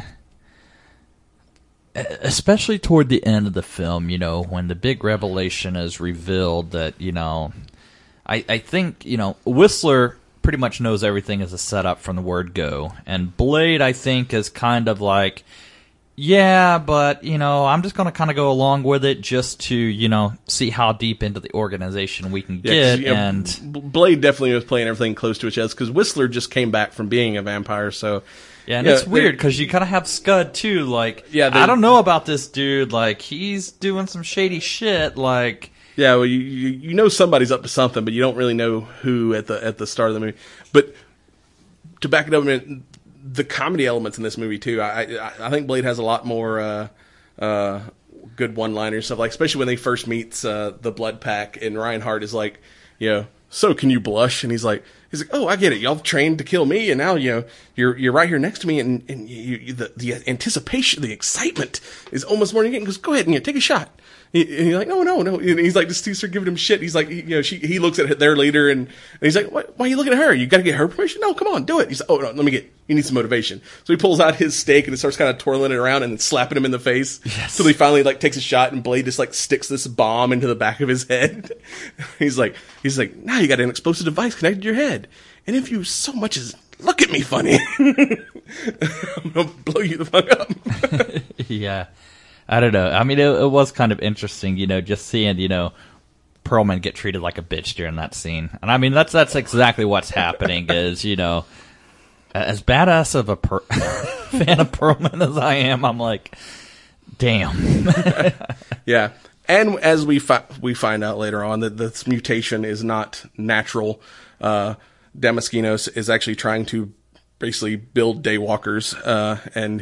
especially toward the end of the film, when the big revelation is revealed that, I think, Whistler pretty much knows everything as a setup from the word go. And Blade, I think, is kind of like, yeah, but, I'm just going to kind of go along with it just to, see how deep into the organization we can get. And Blade definitely was playing everything close to his chest, because Whistler just came back from being a vampire, so... Yeah, and it's weird, because you kind of have Scud, too. Like, I don't know about this dude. Like, he's doing some shady shit, like... Yeah, well, you know somebody's up to something, but you don't really know who at the start of the movie. But to back it up a minute, the comedy elements in this movie too. I think Blade has a lot more good one-liners, stuff like, especially when they first meets the Blood Pack, and Reinhardt is like, so can you blush? And he's like, oh, I get it. Y'all trained to kill me, and now you're right here next to me, and the anticipation, the excitement is almost more than you get. He goes, go ahead and take a shot. He's like, no. And he's like, just starts giving him shit. He's like, he looks at their leader and he's like, why are you looking at her? You got to get her permission? No, come on, do it. He's like, oh, no, you need some motivation. So he pulls out his stake and starts kind of twirling it around and then slapping him in the face. Yes. So he finally like takes a shot and Blade just like sticks this bomb into the back of his head. He's like, now you got an explosive device connected to your head. And if you so much as look at me funny, I'm going to blow you the fuck up. Yeah. I don't know. I mean, it was kind of interesting, just seeing, Perlman get treated like a bitch during that scene. And I mean, that's exactly what's happening is, as badass of a fan of Perlman as I am, I'm like, damn. Yeah. And as we find out later on that this mutation is not natural, Damaskinos is actually trying to basically build Daywalkers, and,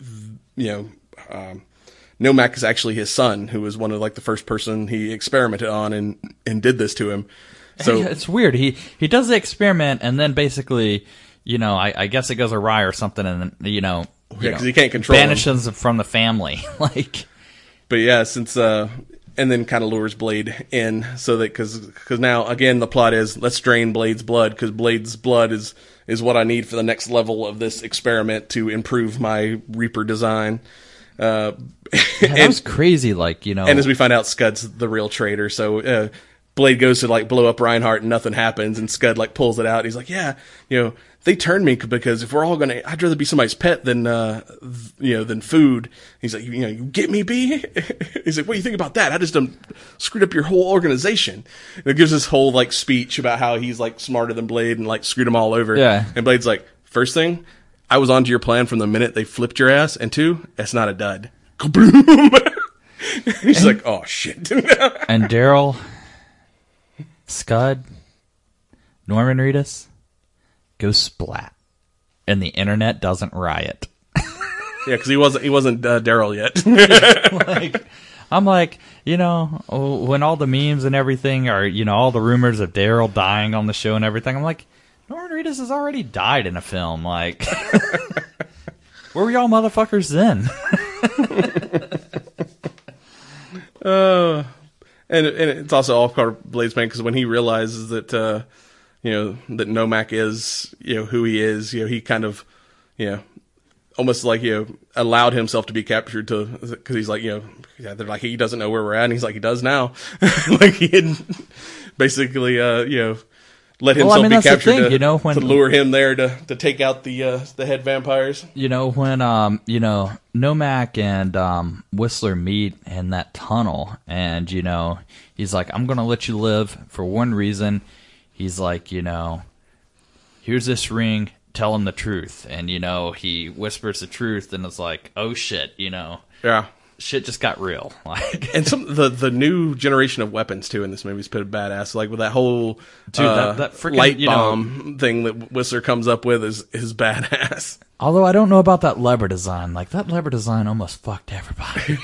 Nomak is actually his son, who was one of like the first person he experimented on and did this to him. So it's weird. He does the experiment and then basically, I guess it goes awry or something, and then, because he can't control banishes him from the family. But yeah, since and then kind of lures Blade in so that because now again the plot is let's drain Blade's blood because Blade's blood is what I need for the next level of this experiment to improve my Reaper design. That was crazy, And as we find out, Scud's the real traitor. So Blade goes to like blow up Reinhardt, and nothing happens. And Scud like pulls it out. And he's like, "Yeah, they turned me because if we're all I'd rather be somebody's pet than than food." He's like, "You get me, B?" He's like, "What do you think about that? I just screwed up your whole organization." And it gives this whole like speech about how he's like smarter than Blade and like screwed him all over. Yeah. And Blade's like, "First thing, I was onto your plan from the minute they flipped your ass, and two, it's not a dud." Kaboom! He's like, "Oh shit!" And Daryl, Scud, Norman Reedus go splat, and the internet doesn't riot. Yeah, because he wasn't Daryl yet. I'm like, when all the memes and everything are, all the rumors of Daryl dying on the show and everything, I'm like, Norman Reedus has already died in a film. Like, where were y'all motherfuckers then? And it's also all part of Blade's man because when he realizes that that Nomak is who he is, he kind of almost like allowed himself to be captured because he's like they're like he doesn't know where we're at, and he's like he does now. Like he had basically let himself be captured to lure him there to take out the head vampires. When Nomak and Whistler meet in that tunnel, and he's like, "I'm gonna let you live for one reason." He's like, "Here's this ring. Tell him the truth." And he whispers the truth, and it's like, "Oh shit!" Yeah. Shit just got real. And the new generation of weapons too in this movie is pretty badass. Like with that whole that freaking light bomb thing that Whistler comes up with is badass. Although I don't know about that lever design. Like that lever design almost fucked everybody.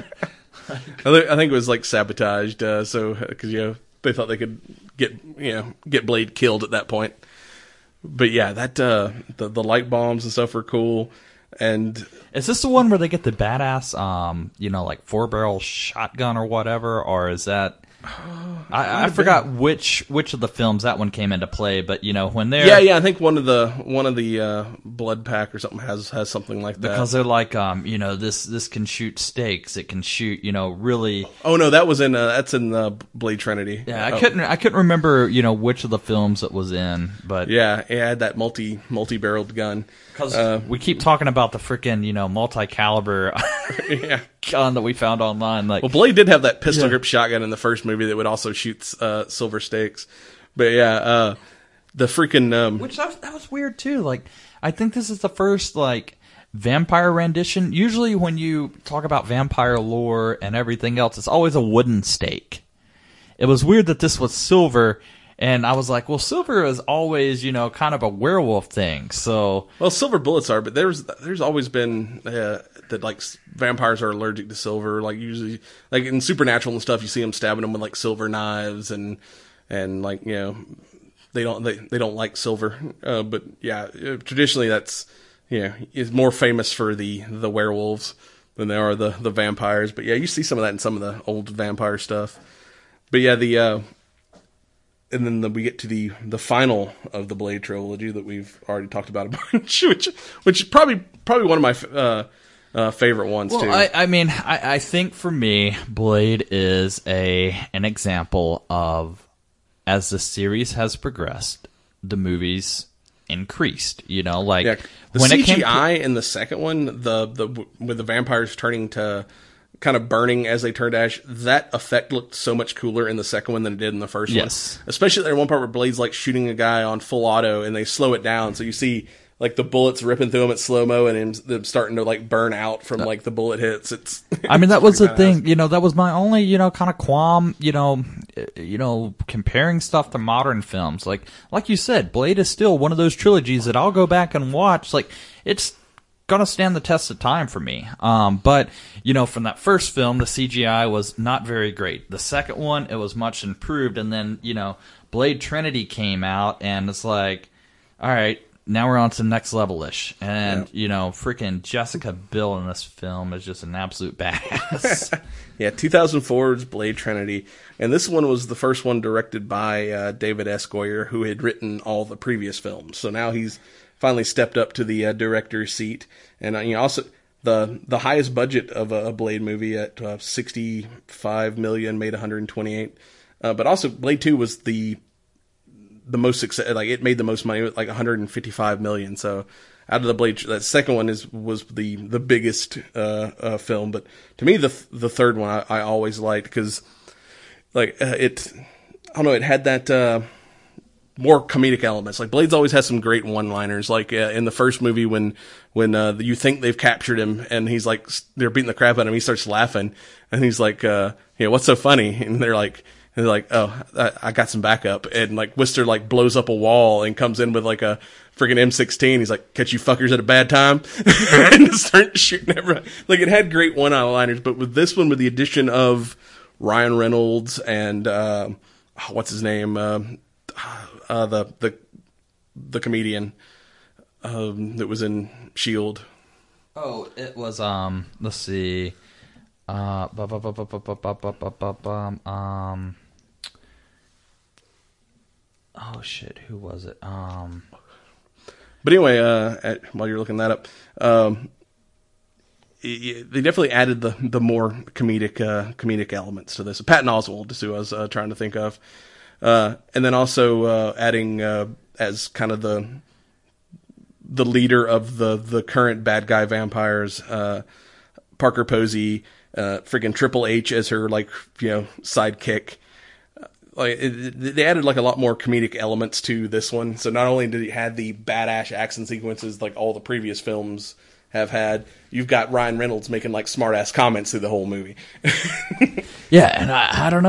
I think it was like sabotaged. So because they thought they could get Blade killed at that point. But yeah, that the light bombs and stuff were cool. And is this the one where they get the badass, like 4-barrel shotgun or whatever, or is that? I forgot which of the films that one came into play, but when they're I think one of the Blood Pack or something has something like that because they're like this can shoot stakes, it can shoot really. Oh no, that was that's in Blade Trinity. Yeah, I couldn't remember which of the films it was in, but yeah, it had that multi-barreled gun. Because we keep talking about the freaking multi-caliber gun that we found online. Like, well, Blade did have that pistol grip shotgun in the first movie that would also shoot silver stakes. But yeah, the freaking which that was weird too. Like, I think this is the first like vampire rendition. Usually, when you talk about vampire lore and everything else, it's always a wooden stake. It was weird that this was silver. And I was like, well, silver is always, kind of a werewolf thing. So, well, silver bullets are, but there's always been that like vampires are allergic to silver. Like usually, like in Supernatural and stuff, you see them stabbing them with like silver knives and like they don't like silver. But yeah, traditionally that's is more famous for the werewolves. than they are the vampires. But yeah, you see some of that in some of the old vampire stuff. But yeah, and then we get to the final of the Blade trilogy that we've already talked about a bunch, which is probably one of my favorite ones too. I think for me, Blade is an example of, as the series has progressed, the movies increased. The when CGI in the second one, with the vampires turning to kind of burning as they turned to ash, that effect looked so much cooler in the second one than it did in the first one. Especially that one part where Blade's like shooting a guy on full auto and they slow it down, so you see like the bullets ripping through him at slow mo and them starting to like burn out from like the bullet hits. It's that was the thing. That was my only kind of qualm. Comparing stuff to modern films, like you said, Blade is still one of those trilogies that I'll go back and watch. Like, it's gonna stand the test of time for me. But from that first film, the CGI was not very great. The second one, it was much improved, and then Blade Trinity came out, and it's like, all right, now we're on to next level-ish. And, freaking Jessica Biel in this film is just an absolute badass. Yeah, 2004's Blade Trinity. And this one was the first one directed by David S. Goyer, who had written all the previous films. So now he's finally stepped up to the director's seat. And also the highest budget of a Blade movie at $65 million, made $128. But also Blade 2 was the most success, like it made the most money, like $155 million. So out of the Blade, that second one was the biggest film. But to me, the third one I always liked, because like it had that more comedic elements. Like Blade's always has some great one-liners. Like in the first movie when you think they've captured him and he's like, they're beating the crap out of him, he starts laughing and he's like, what's so funny? And they're like, oh, I got some backup. And like Whistler like blows up a wall and comes in with like a friggin' M16. He's like, catch you fuckers at a bad time. And start shooting everyone. Like, it had great one-liners, but with this one, with the addition of Ryan Reynolds and, what's his name? The comedian, that was in S.H.I.E.L.D. Oh, it was, let's see. Oh shit, who was it? But anyway, while you're looking that up, they definitely added the more comedic elements to this. Patton Oswalt is who I was trying to think of, and then also adding as kind of the leader of the current bad guy vampires, Parker Posey, friggin' Triple H as her sidekick. They added like a lot more comedic elements to this one. So not only did it have the badass action sequences like all the previous films have had, you've got Ryan Reynolds making like smart ass comments through the whole movie. Yeah, and I don't know,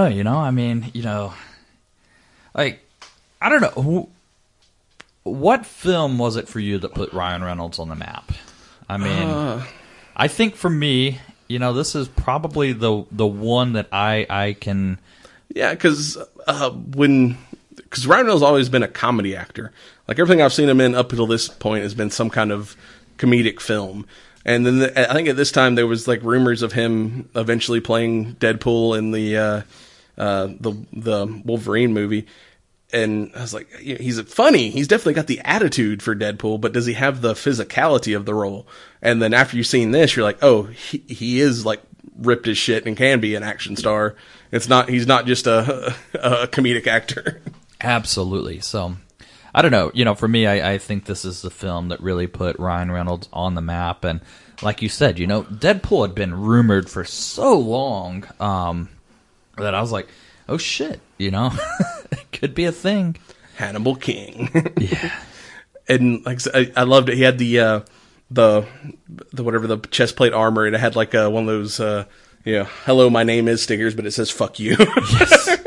like, I don't know, what film was it for you that put Ryan Reynolds on the map? I mean, I think for me, this is probably the one that I can. Yeah, because Ryan Reynolds has always been a comedy actor. Like everything I've seen him in up until this point has been some kind of comedic film. And then I think at this time there was like rumors of him eventually playing Deadpool in the Wolverine movie. And I was like, he's funny. He's definitely got the attitude for Deadpool, but does he have the physicality of the role? And then after you've seen this, you're like, oh, he is like ripped as shit and can be an action star. He's not just a comedic actor. Absolutely. So, I don't know. For me, I think this is the film that really put Ryan Reynolds on the map. And like you said, Deadpool had been rumored for so long that I was like, oh shit, it could be a thing. Hannibal King. Yeah. And like I loved it. He had the whatever, the chest plate armor, and it had like one of those hello, my name is stickers, but it says fuck you. Yes.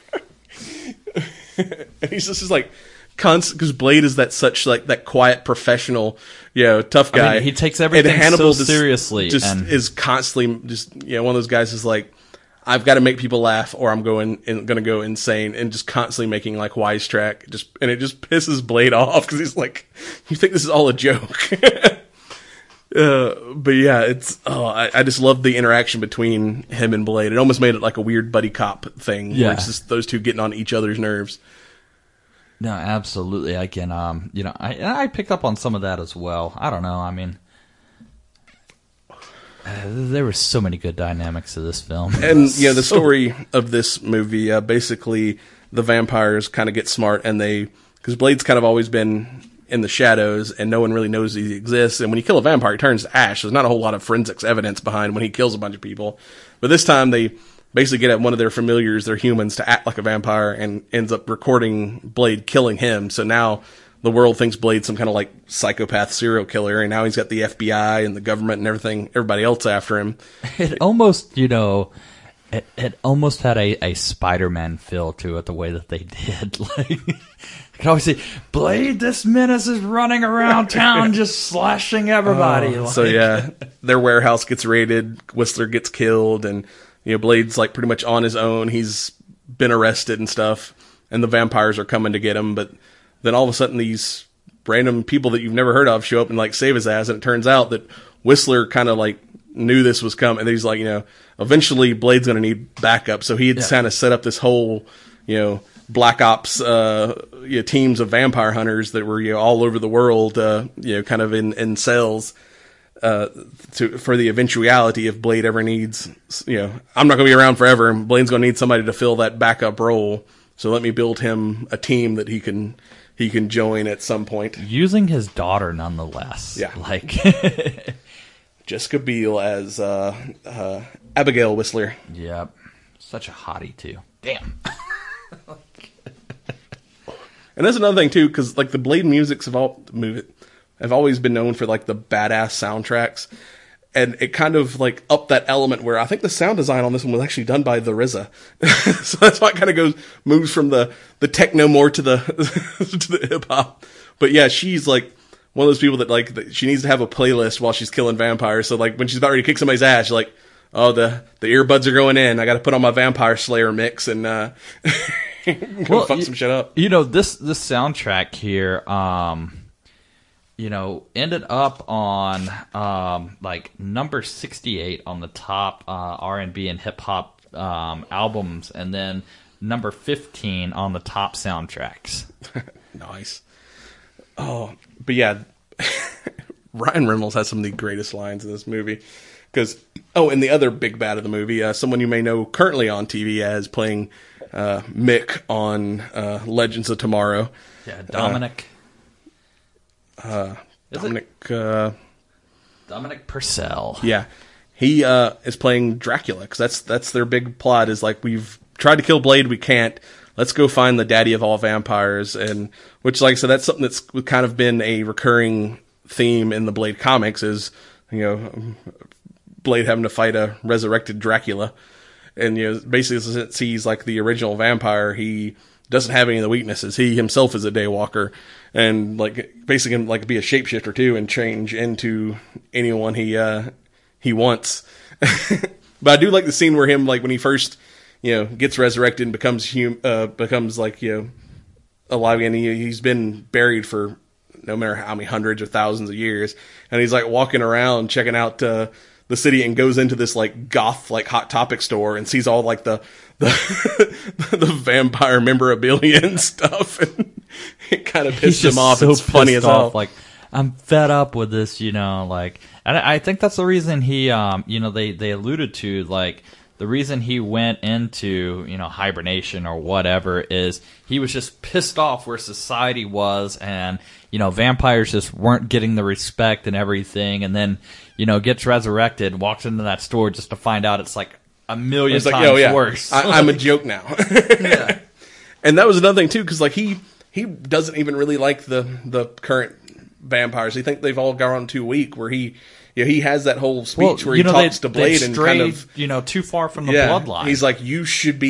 And he's just like constant, because Blade is that quiet professional, tough guy. I mean, he takes everything Hannibal so seriously, and is constantly just one of those guys is like, I've got to make people laugh or I'm going to go insane, and just constantly making like wisecrack, and it just pisses Blade off because he's like, you think this is all a joke? But yeah, I just love the interaction between him and Blade. It almost made it like a weird buddy cop thing. Yeah. Where it's just those two getting on each other's nerves. No, absolutely. I can, I picked up on some of that as well. I don't know. I mean, there were so many good dynamics to this film. And, the story of this movie, basically the vampires kind of get smart and because Blade's kind of always been in the shadows and no one really knows he exists. And when you kill a vampire, he turns to ash. There's not a whole lot of forensics evidence behind when he kills a bunch of people. But this time they basically get at one of their familiars, their humans, to act like a vampire and ends up recording Blade killing him. So now the world thinks Blade's some kind of like psychopath serial killer, and now he's got the FBI and the government and everybody else after him. It almost, it almost had a Spider-Man feel to it, the way that they did. Like, I could always see, Blade, this menace is running around town just slashing everybody. So yeah, their warehouse gets raided, Whistler gets killed, and Blade's like pretty much on his own. He's been arrested and stuff, and the vampires are coming to get him. But then all of a sudden, these random people that you've never heard of show up and like save his ass. And it turns out that Whistler kind of like knew this was coming. And he's like, eventually Blade's going to need backup. So he had kind of set up this whole, Black Ops, teams of vampire hunters that were, all over the world, kind of in cells. For the eventuality if Blade ever needs, I'm not going to be around forever, and Blade's going to need somebody to fill that backup role. So let me build him a team that he can join at some point. Using his daughter, nonetheless. Yeah, like Jessica Biel as Abigail Whistler. Yep, such a hottie too. Damn. And that's another thing too, because like the Blade musics have always been known for like the badass soundtracks, and it kind of like upped that element where I think the sound design on this one was actually done by the RZA. So that's why it kind of moves from the techno more to the to the hip hop. But yeah, she's like one of those people that she needs to have a playlist while she's killing vampires. So like when she's about ready to kick somebody's ass, she's like, oh, the earbuds are going in. I got to put on my Vampire Slayer mix and fuck some shit up. This soundtrack here, ended up on like number 68 on the top R&B and hip hop albums, and then number 15 on the top soundtracks. Nice. Oh, but yeah, Ryan Reynolds has some of the greatest lines in this movie. And the other big bad of the movie, someone you may know currently on TV as playing Mick on Legends of Tomorrow. Yeah, Dominic. Dominic Purcell. Yeah, he is playing Dracula, because that's their big plot. Is like, we've tried to kill Blade, we can't. Let's go find the daddy of all vampires, and which, like I said, that's something that's kind of been a recurring theme in the Blade comics. Is Blade having to fight a resurrected Dracula, and basically since he's like the original vampire, he doesn't have any of the weaknesses. He himself is a daywalker, and like basically can like be a shapeshifter too and change into anyone he wants. But I do like the scene where him, like when he first gets resurrected and becomes like alive again. He's been buried for no matter how many hundreds or thousands of years, and he's like walking around checking out the city, and goes into this like goth like Hot Topic store and sees all like the vampire memorabilia and stuff, and it kind of pissed him off. So it's funny as hell. Like, I'm fed up with this, like, and I think that's the reason he, they alluded to, like, the reason he went into, hibernation or whatever is he was just pissed off where society was, and, vampires just weren't getting the respect and everything, and then, gets resurrected, walks into that store just to find out it's like a million times worse. I'm a joke now. Yeah. And that was another thing too, because like he doesn't even really like the current vampires. He think they've all gone too weak. Where he has that whole speech where he talks to Blade and kind of too far from the bloodline. He's like, you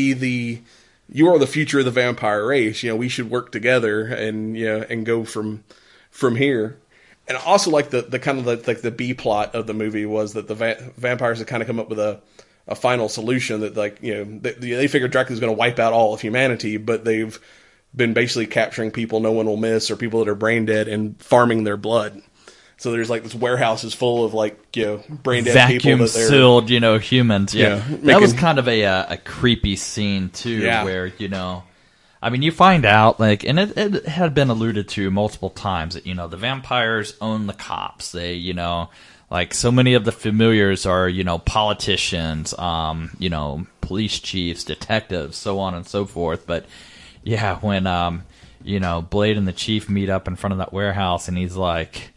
are the future of the vampire race. We should work together and go from here. And I also like the kind of like the B plot of the movie was that the vampires had kind of come up with a final solution that they figured Dracula's going to wipe out all of humanity, but they've been basically capturing people no one will miss or people that are brain dead and farming their blood. So there's like this warehouse is full of like, brain dead people vacuum that they're sealed, humans. Yeah, that making- was kind of a creepy scene too, Yeah. where I mean, you find out like, and it had been alluded to multiple times that the vampires own the cops. They like so many of the familiars are politicians, police chiefs, detectives, so on and so forth. But yeah, when Blade and the chief meet up in front of that warehouse, and he's like,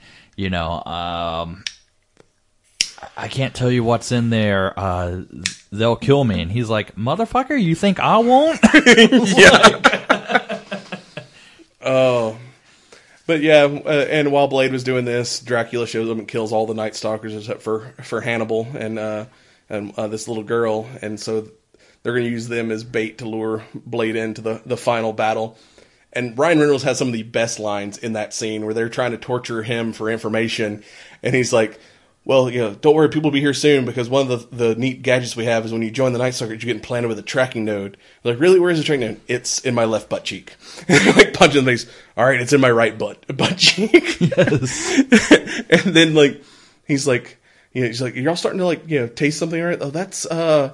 I can't tell you what's in there. They'll kill me. And he's like, motherfucker, you think I won't? Oh. But yeah, and while Blade was doing this, Dracula shows up and kills all the Night Stalkers except for Hannibal and this little girl. And so they're going to use them as bait to lure Blade into the final battle. And Ryan Reynolds has some of the best lines in that scene where they're trying to torture him for information. And he's like, well, don't worry, people will be here soon, because one of the neat gadgets we have is when you join the Night Stalkers, you get implanted with a tracking node. They're like, really? Where's the tracking node? It's in my left butt cheek. Like, punch in the face. All right, it's in my right butt cheek. Yes. And then, like, he's like, you're all starting to, like, taste something, right? Oh, that's,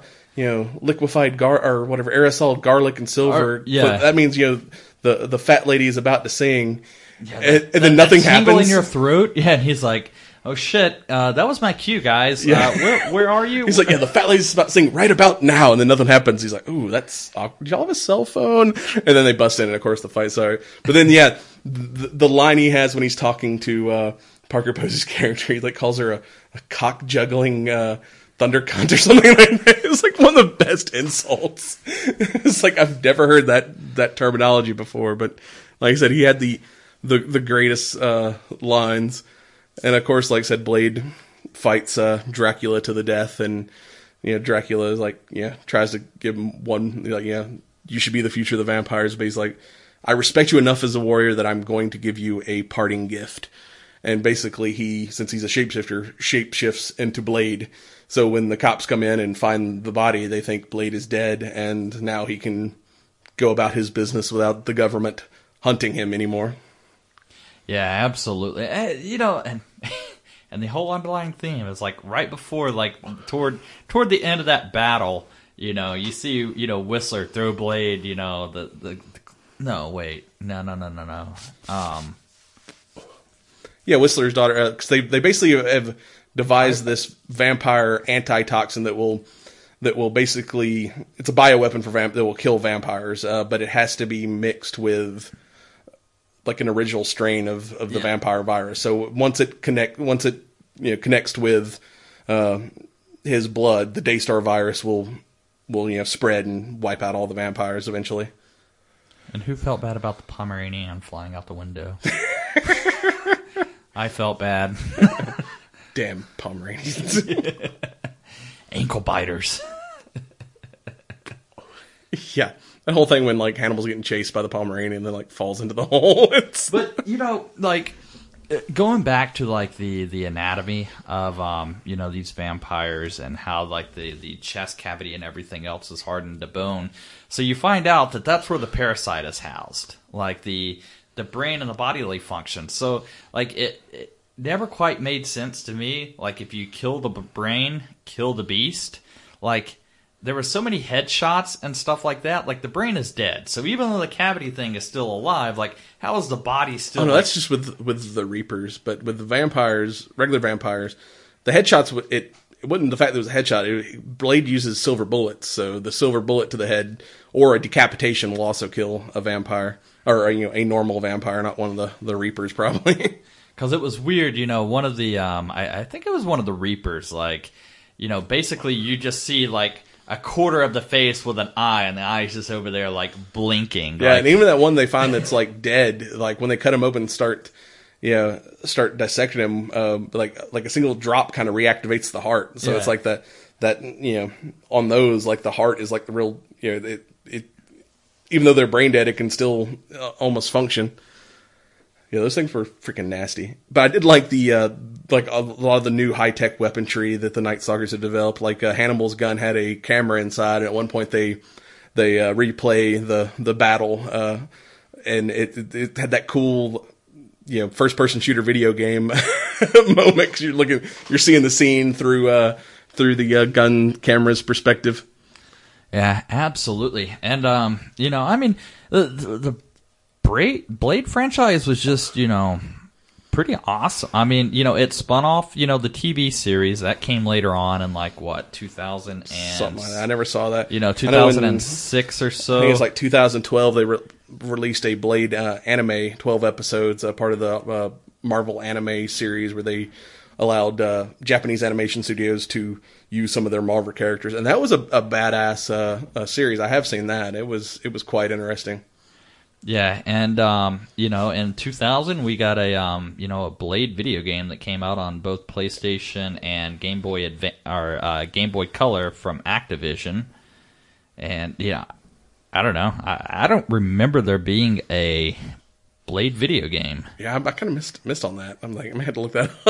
liquefied or whatever, aerosol garlic and silver. Yeah. But that means, the fat lady is about to sing. Yeah, and then nothing happens. In your throat. Yeah, and he's like, oh shit, that was my cue, guys. Yeah. Where are you? He's like, the fat lady's about to sing right about now, and then nothing happens. He's like, ooh, that's awkward. Do y'all have a cell phone? And then they bust in, and of course the fight's sorry. But then, the line he has when he's talking to Parker Pose's character, he like calls her a cock juggling thunder cunt or something like that. It's like one of the best insults. It's like I've never heard that terminology before, but like I said, he had the greatest lines. And of course, like I said, Blade fights Dracula to the death, and Dracula is like, tries to give him one, like, you should be the future of the vampires, but he's like, I respect you enough as a warrior that I'm going to give you a parting gift. And basically, since he's a shapeshifter, shapeshifts into Blade. So when the cops come in and find the body, they think Blade is dead, and now he can go about his business without the government hunting him anymore. Yeah, absolutely. And the whole underlying theme is like right before, like toward the end of that battle, you see, Whistler throw Blade, no, wait, no. Yeah, Whistler's daughter, because they basically have devised this vampire antitoxin that will basically, it's a bioweapon that will kill vampires, but it has to be mixed with like an original strain of the vampire virus. So once it connects with his blood, the Daystar virus will spread and wipe out all the vampires eventually. And who felt bad about the Pomeranian flying out the window? I felt bad. Damn Pomeranians. Ankle biters. Yeah. That whole thing when like Hannibal's getting chased by the Pomeranian and then like falls into the hole. But like going back to like the anatomy of these vampires and how like the chest cavity and everything else is hardened to bone. So you find out that that's where the parasite is housed, like the brain and the bodily function. So like it never quite made sense to me. Like if you kill the brain, kill the beast. Like there were so many headshots and stuff like that. Like the brain is dead. So even though the cavity thing is still alive, like how is the body still? Oh no, that's just with the Reapers. But with the vampires, regular vampires, the headshots, it wasn't the fact that it was a headshot. Blade uses silver bullets, so the silver bullet to the head or a decapitation will also kill a vampire or a normal vampire, not one of the Reapers probably. Because it was weird, one of the I think it was one of the Reapers. Like, basically you just see like a quarter of the face with an eye, and the eye is just over there like blinking. Yeah, like, and even that one they find that's like dead, like when they cut him open and start dissecting him, like a single drop kind of reactivates the heart. So it's like that on those, like the heart is like the real, it even though they're brain dead, it can still almost function. Yeah, those things were freaking nasty. But I did like the like a lot of the new high tech weaponry that the Night Stalkers have developed. Like Hannibal's gun had a camera inside, and at one point they replay the battle, and it had that cool first person shooter video game moment 'cause you're seeing the scene through the gun camera's perspective. Yeah, absolutely. And I mean, the Blade franchise was just, pretty awesome. I mean, it spun off, the TV series that came later on in 2000 and something like that. I never saw that. 2006 or so. I think it's like 2012. They released a Blade anime, 12 episodes, part of the Marvel anime series where they allowed Japanese animation studios to use some of their Marvel characters, and that was a badass series. I have seen that. It was quite interesting. Yeah, and in 2000 we got a Blade video game that came out on both PlayStation and Game Boy Game Boy Color from Activision, and I don't know, I don't remember there being a Blade video game. Yeah, I kind of missed on that. I'm like, I may have to look that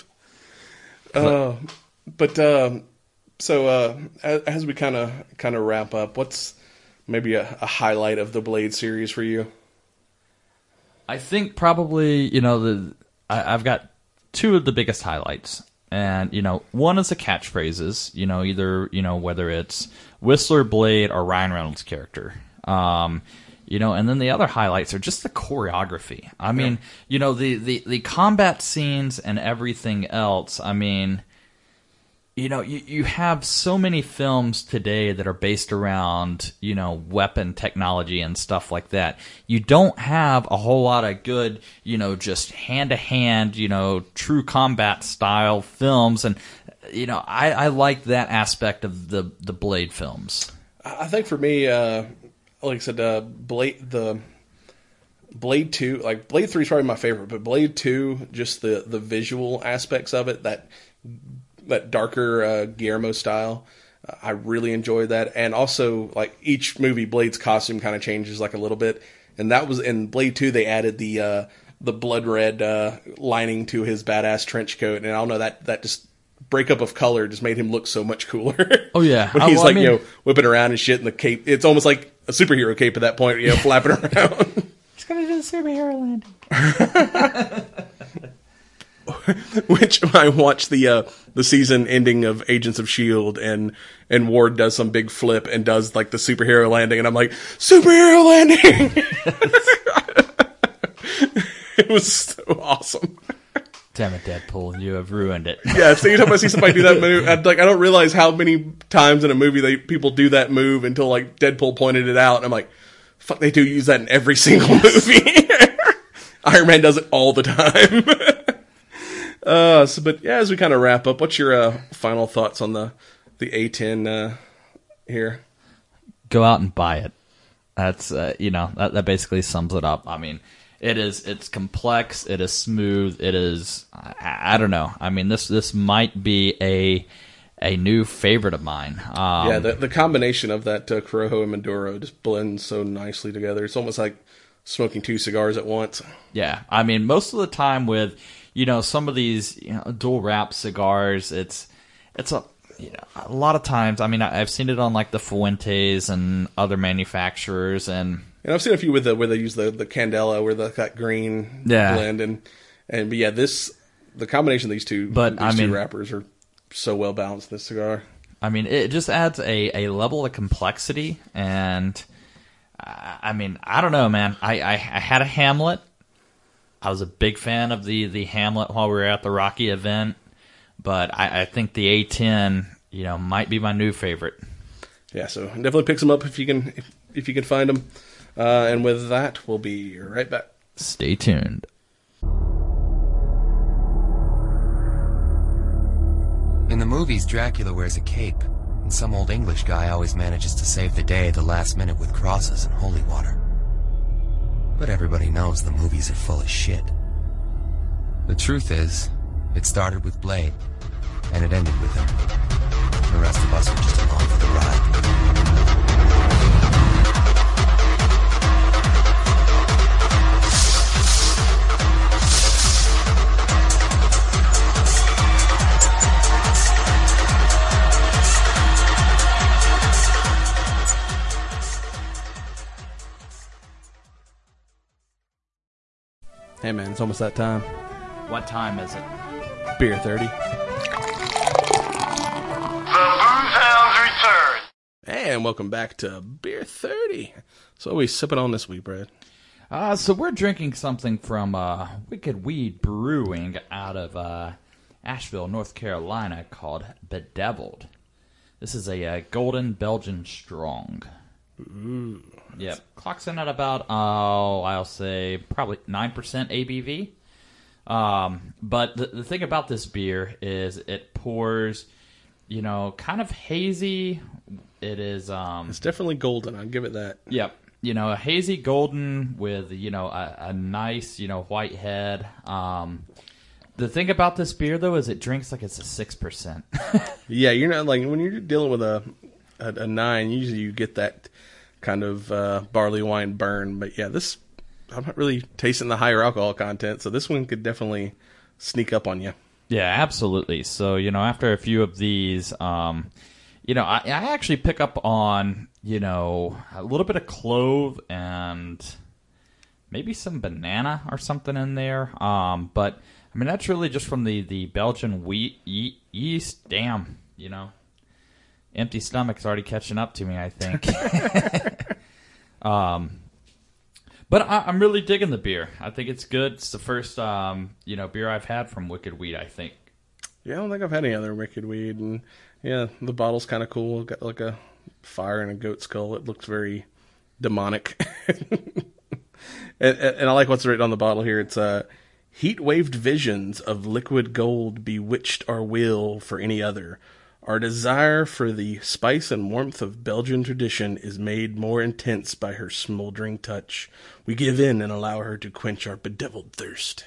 up. So as we kind of wrap up, what's maybe a highlight of the Blade series for you? I think probably, I've got two of the biggest highlights. And, one is the catchphrases, either, whether it's Whistler, Blade, or Ryan Reynolds' character. And then the other highlights are just the choreography. I mean, the combat scenes and everything else, I mean, you have so many films today that are based around, weapon technology and stuff like that. You don't have a whole lot of good, just hand-to-hand, true combat style films. And, I like that aspect of the Blade films. I think for me, like I said, Blade 2, like Blade 3 is probably my favorite, but Blade 2, just the visual aspects of it, that darker Guillermo style, I really enjoyed that. And also, like, each movie, Blade's costume kind of changes like a little bit, and that was in Blade 2. They added the blood red lining to his badass trench coat, and I don't know, that just breakup of color just made him look so much cooler. Oh yeah, when he's whipping around and shit in the cape. It's almost like a superhero cape at that point, flapping around. He's gonna do the superhero landing. Which I watched the season ending of Agents of S.H.I.E.L.D. and Ward does some big flip and does like the superhero landing, and I'm like, superhero landing! It was so awesome. Damn it, Deadpool, you have ruined it. Yeah, so anytime I see somebody do that move, I don't realize how many times in a movie people do that move until like Deadpool pointed it out, and I'm like, fuck, they do use that in every single movie. Iron Man does it all the time. But yeah, as we kind of wrap up, what's your final thoughts on the A10 here? Go out and buy it. That's that basically sums it up. I mean, it's complex, it is smooth, it is I don't know. I mean, this might be a new favorite of mine. Yeah, the combination of that Corojo and Maduro just blends so nicely together. It's almost like smoking two cigars at once. Yeah, I mean, most of the time with some of these dual wrap cigars, it's a lot of times. I mean, I've seen it on like the Fuentes and other manufacturers, and I've seen a few where they use the Candela, where that green blend, but yeah, the combination of these two wrappers are so well balanced in this cigar. I mean, it just adds a level of complexity, and I mean, I don't know, man. I had a Hamlet. I was a big fan of the Hamlet while we were at the Rocky event, but I think the A10, might be my new favorite. Yeah, so definitely pick some up if you can find them. And with that, we'll be right back. Stay tuned. In the movies, Dracula wears a cape, and some old English guy always manages to save the day at the last minute with crosses and holy water. But everybody knows the movies are full of shit. The truth is, it started with Blade, and it ended with him. The rest of us were just along for the ride. Hey man, it's almost that time. What time is it? Beer 30. The Booze Hounds return. And welcome back to Beer 30. So what are we sipping on this week, Brad? So we're drinking something from Wicked Weed Brewing out of Asheville, North Carolina, called Bedeviled. This is a golden Belgian strong. Ooh. Yep. Clocks in at about, I'll say probably 9% ABV. But the thing about this beer is it pours, kind of hazy. It is, It's definitely golden. I'll give it that. Yep. A hazy golden with, a nice, white head. The thing about this beer, though, is it drinks like it's a 6%. Yeah, you're not like when you're dealing with a 9. Usually you get that kind of barley wine burn. But yeah, this I'm not really tasting the higher alcohol content, so this one could definitely sneak up on you. Yeah, absolutely. So after a few of these, I actually pick up on a little bit of clove and maybe some banana or something in there. But I mean, that's really just from the Belgian wheat yeast. Damn, empty stomach's already catching up to me, I think. But I'm really digging the beer. I think it's good. It's the first, beer I've had from Wicked Weed, I think. Yeah, I don't think I've had any other Wicked Weed, and yeah, the bottle's kind of cool. Got like a fire and a goat skull. It looks very demonic. and I like what's written on the bottle here. It's heat-waved visions of liquid gold bewitched our will for any other. Our desire for the spice and warmth of Belgian tradition is made more intense by her smoldering touch. We give in and allow her to quench our bedeviled thirst.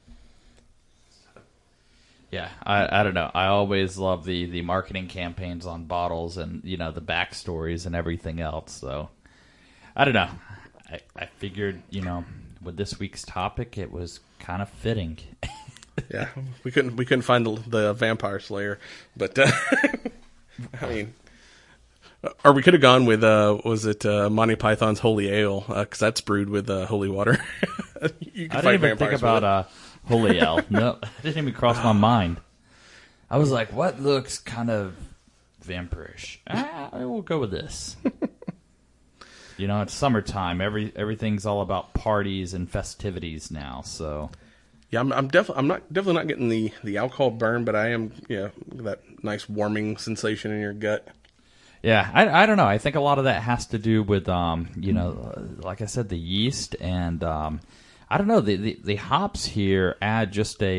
Yeah, I don't know. I always love the marketing campaigns on bottles and, the backstories and everything else. So, I don't know. I figured, with this week's topic, it was kind of fitting. Yeah, we couldn't find the Vampire Slayer, but I mean, or we could have gone with was it Monty Python's Holy Ale, because that's brewed with holy water. You can I fight didn't even think vampires about Holy Ale. No, it didn't even cross my mind. I was like, what looks kind of vampirish? I will go with this. It's summertime. Everything's all about parties and festivities now, so. Yeah, I'm definitely not getting the alcohol burn, but I am that nice warming sensation in your gut. Yeah, I don't know. I think a lot of that has to do with like I said, the yeast and I don't know, the hops here add just a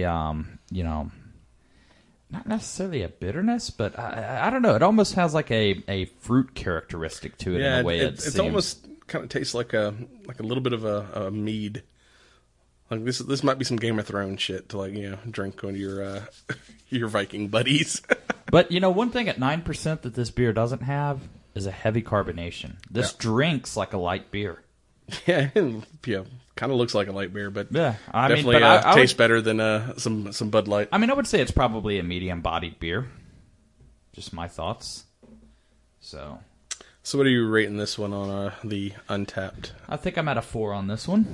not necessarily a bitterness, but I don't know. It almost has like a fruit characteristic to it in a way. It's almost kind of tastes like a little bit of a mead. Like this might be some Game of Thrones shit to drink with your Viking buddies. But one thing at 9% that this beer doesn't have is a heavy carbonation. This drinks like a light beer. Yeah, kind of looks like a light beer, but yeah, definitely tastes better than some Bud Light. I mean, I would say it's probably a medium-bodied beer. Just my thoughts. So what are you rating this one on the Untapped? I think I'm at a 4 on this one.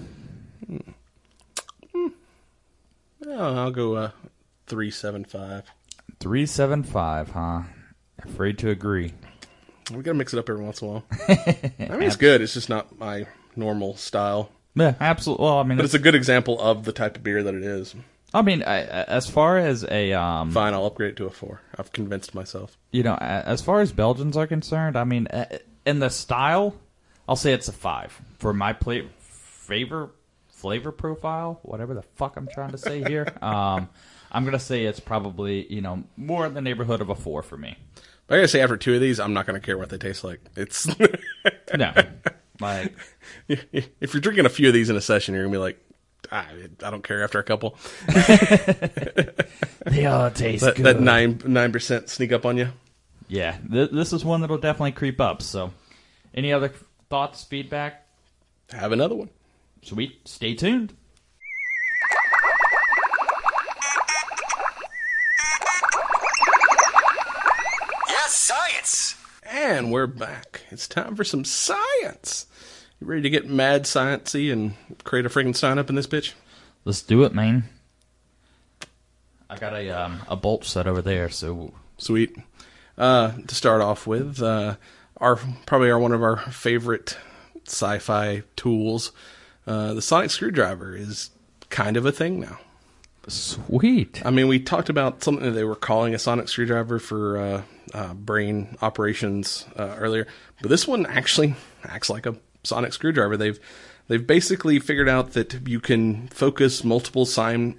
Oh, I'll go 3.75. 3.75, huh? Afraid to agree. We gotta mix it up every once in a while. I mean, it's good. It's just not my normal style. Yeah, absolutely. Well, I mean, but it's a good example of the type of beer that it is. I mean, as far as a fine, I'll upgrade it to a 4. I've convinced myself. As far as Belgians are concerned, I mean, in the style, I'll say it's a 5 for my flavor profile, whatever the fuck I'm trying to say here. I'm gonna say it's probably more in the neighborhood of a 4 for me. But I gotta say, after 2 of these, I'm not gonna care what they taste like. It's no, like if you're drinking a few of these in a session, you're gonna be like, I don't care after a couple. They all taste good. That 9% sneak up on you. Yeah, this is one that'll definitely creep up. So, any other thoughts, feedback? Have another one. Sweet. Stay tuned. Yes, science! And we're back. It's time for some science. You ready to get mad sciencey and create a friggin' sign up in this bitch? Let's do it, man. I got a bolt set over there, so Sweet. To start off with, probably one of our favorite sci-fi tools, the sonic screwdriver is kind of a thing now. sweet. I mean, we talked about something that they were calling a sonic screwdriver for brain operations earlier, but this one actually acts like a sonic screwdriver. They've basically figured out that you can focus multiple sound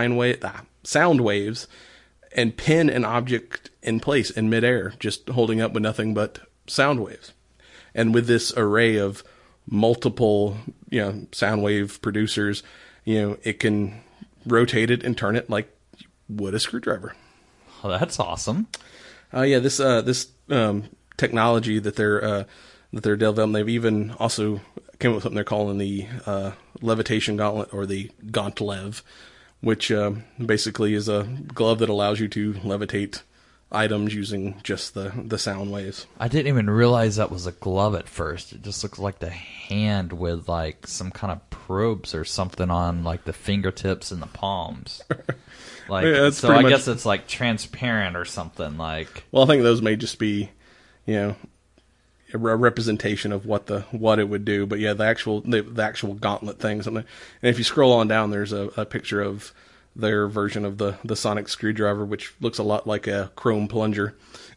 waves and pin an object in place in midair, just holding up with nothing but sound waves. And with this array of multiple, sound wave producers, it can rotate it and turn it like you would a screwdriver. Oh, that's awesome. This technology that they're developing, they've even also came up with something they're calling the levitation gauntlet, or the Gauntlev, which basically is a glove that allows you to levitate items using just the sound waves. I didn't even realize that was a glove at first. It just looks like the hand with like some kind of probes or something on like the fingertips and the palms. Like, yeah, so I guess it's like transparent or something. Like, well, I think those may just be, a representation of what it would do. But yeah, the actual gauntlet thing, something. And if you scroll on down, there's a picture of their version of the sonic screwdriver, which looks a lot like a chrome plunger.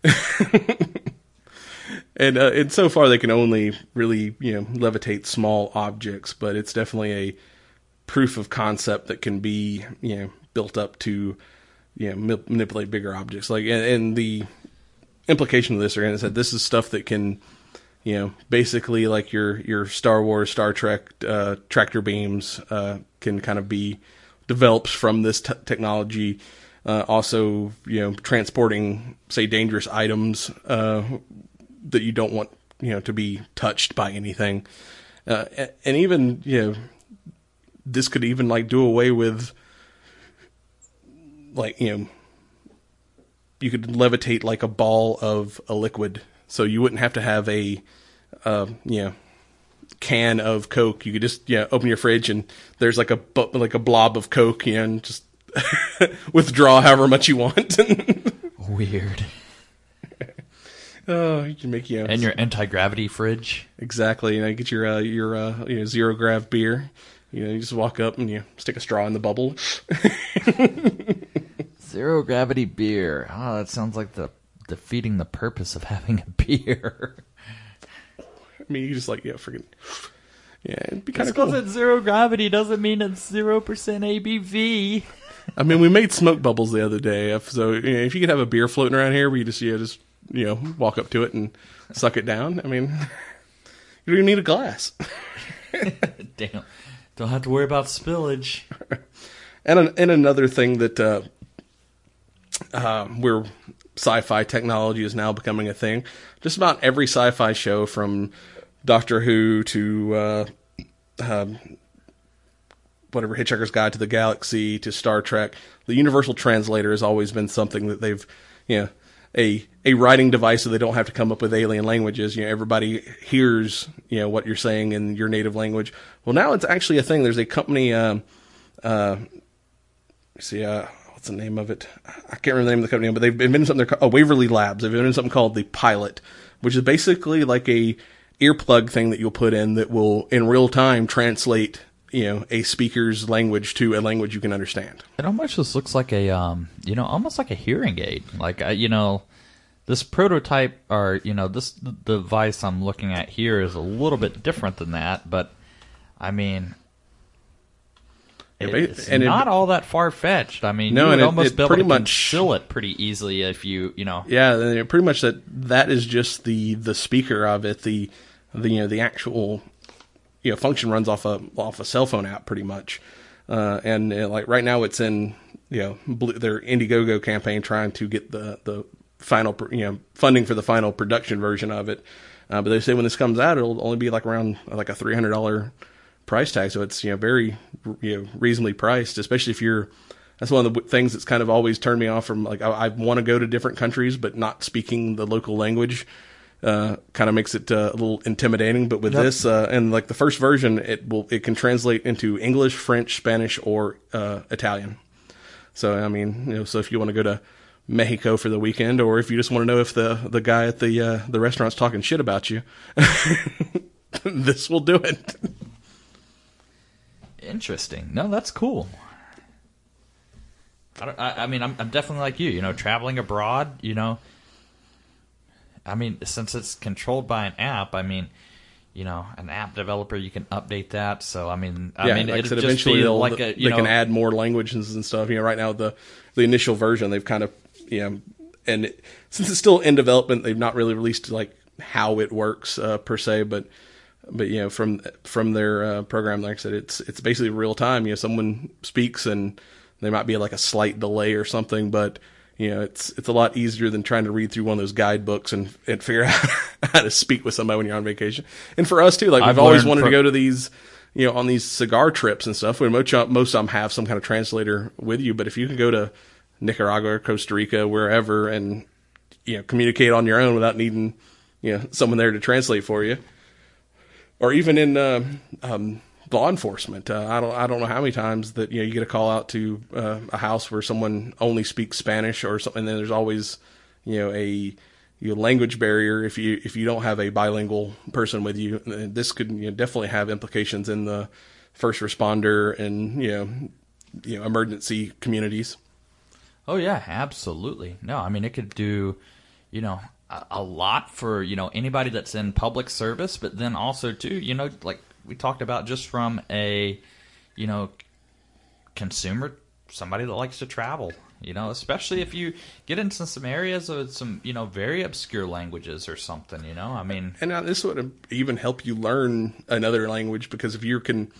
And so far they can only really, levitate small objects, but it's definitely a proof of concept that can be, built up to, manipulate bigger objects. Like, and the implication of this, is that this is stuff that can, basically like your Star Wars, Star Trek, tractor beams, can kind of be develops from this technology. Also, transporting, say, dangerous items, that you don't want, to be touched by anything. And even, this could even like do away with, like, you could levitate like a ball of a liquid, so you wouldn't have to have a, can of Coke. You could just, open your fridge and there's like a blob of Coke, and just withdraw however much you want. weird. Oh, you can make, And your anti-gravity fridge. Exactly. Get your zero grav beer. You just walk up and you stick a straw in the bubble. Zero gravity beer. Oh, that sounds like defeating the purpose of having a beer. I mean, you just freaking, it'd be kind of cool. Just because it's zero gravity doesn't mean it's 0% ABV. I mean, we made smoke bubbles the other day, so if you could have a beer floating around here, where you just walk up to it and suck it down. I mean, you don't even need a glass. Damn, don't have to worry about spillage. And another thing that where sci-fi technology is now becoming a thing. Just about every sci-fi show, from Doctor Who to whatever, Hitchhiker's Guide to the Galaxy to Star Trek, the Universal Translator has always been something that they've, a writing device so they don't have to come up with alien languages. Everybody hears, what you're saying in your native language. Well, now it's actually a thing. There's a company, what's the name of it? I can't remember the name of the company, but they've invented something called Waverly Labs. They've invented something called the Pilot, which is basically like a earplug thing that you'll put in that will, in real time, translate, a speaker's language to a language you can understand. It almost just looks like a, almost like a hearing aid. Like, this prototype, or, this device I'm looking at here is a little bit different than that, but, I mean, it's not all that far-fetched. I mean, you would almost be able to conceal it pretty easily if you. Yeah, pretty much that is just the speaker of it. The actual function runs off a cell phone app pretty much. And like right now it's in their Indiegogo campaign trying to get the final funding for the final production version of it. But they say when this comes out, it'll only be like around like a $300 price tag, so it's very reasonably priced, especially if you're. That's one of the things that's kind of always turned me off from, like, I want to go to different countries, but not speaking the local language kind of makes it a little intimidating. But with this and like the first version, it can translate into English, French, Spanish, or Italian. So, I mean, so if you want to go to Mexico for the weekend, or if you just want to know if the guy at the restaurant's talking shit about you, this will do it. Interesting. No, that's cool. I mean, I'm definitely like you. Traveling abroad. I mean, since it's controlled by an app, I mean, an app developer, you can update that. So, I mean, like it'll I said, just eventually be like they can add more languages and stuff. Right now, the initial version, they've kind of, and since it's still in development, they've not really released like how it works per se, but from their program, like I said, it's basically real time. someone speaks and there might be like a slight delay or something, but it's a lot easier than trying to read through one of those guidebooks and figure out how to speak with somebody when you're on vacation. And for us too, like we've always wanted to go to these, on these cigar trips and stuff, where most of them have some kind of translator with you. But if you can go to Nicaragua or Costa Rica, wherever, and communicate on your own without needing someone there to translate for you, or even in law enforcement, I don't know how many times that you get a call out to a house where someone only speaks Spanish or something. And then there's always a language barrier if you don't have a bilingual person with you. This could definitely have implications in the first responder and emergency communities. Oh yeah, absolutely. No, I mean it could do a lot for anybody that's in public service, but then also too like we talked about, just from a consumer, somebody that likes to travel, especially if you get into some areas with some very obscure languages or something, I mean, and now this would even help you learn another language, because if you can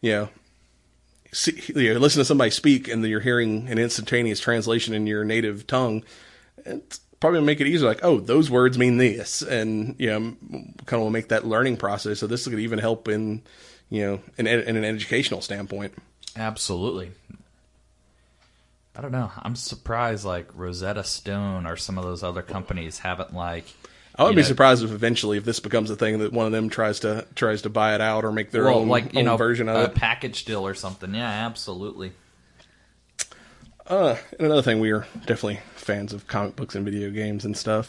listen to somebody speak and you're hearing an instantaneous translation in your native tongue, it's probably make it easier. Like, oh, those words mean this, and kind of will make that learning process. So this could even help in in an educational standpoint. Absolutely. I don't know. I'm surprised like Rosetta Stone or some of those other companies haven't like. I wouldn't be surprised if this becomes a thing that one of them tries to buy it out or make their own version of it. A package deal or something. Yeah, absolutely. And another thing, we are definitely fans of comic books and video games and stuff.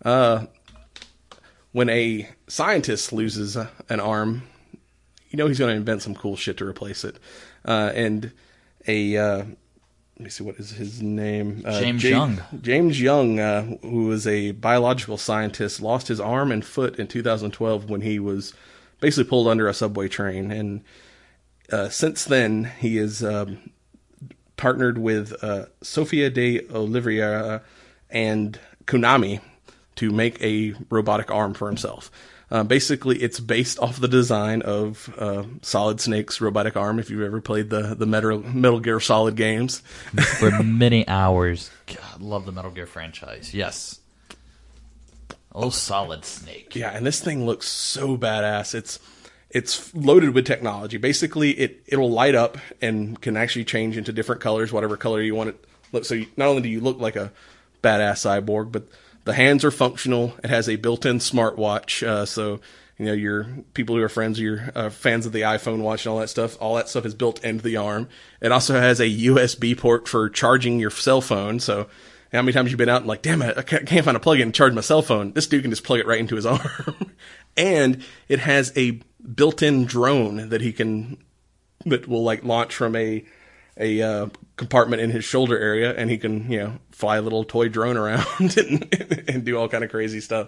When a scientist loses an arm, he's going to invent some cool shit to replace it. And let me see, what is his name? James Young. James Young, who was a biological scientist, lost his arm and foot in 2012 when he was basically pulled under a subway train. And since then, he is partnered with Sofia de Oliveira and Konami to make a robotic arm for himself. Basically, it's based off the design of Solid Snake's robotic arm, if you've ever played the Metal Gear Solid games. For many hours. God, love the Metal Gear franchise. Yes. Oh, Solid Snake. Yeah, and this thing looks so badass. It's loaded with technology. Basically, it'll light up and can actually change into different colors, whatever color you want it. So not only do you look like a badass cyborg, but the hands are functional. It has a built-in smartwatch, so your people who are friends, your fans of the iPhone watch and all that stuff is built into the arm. It also has a USB port for charging your cell phone. So how many times you've been out and like, damn it, I can't find a plug-in to charge my cell phone? This dude can just plug it right into his arm. And it has a built-in drone that will like launch from a compartment in his shoulder area, and he can fly a little toy drone around and do all kind of crazy stuff.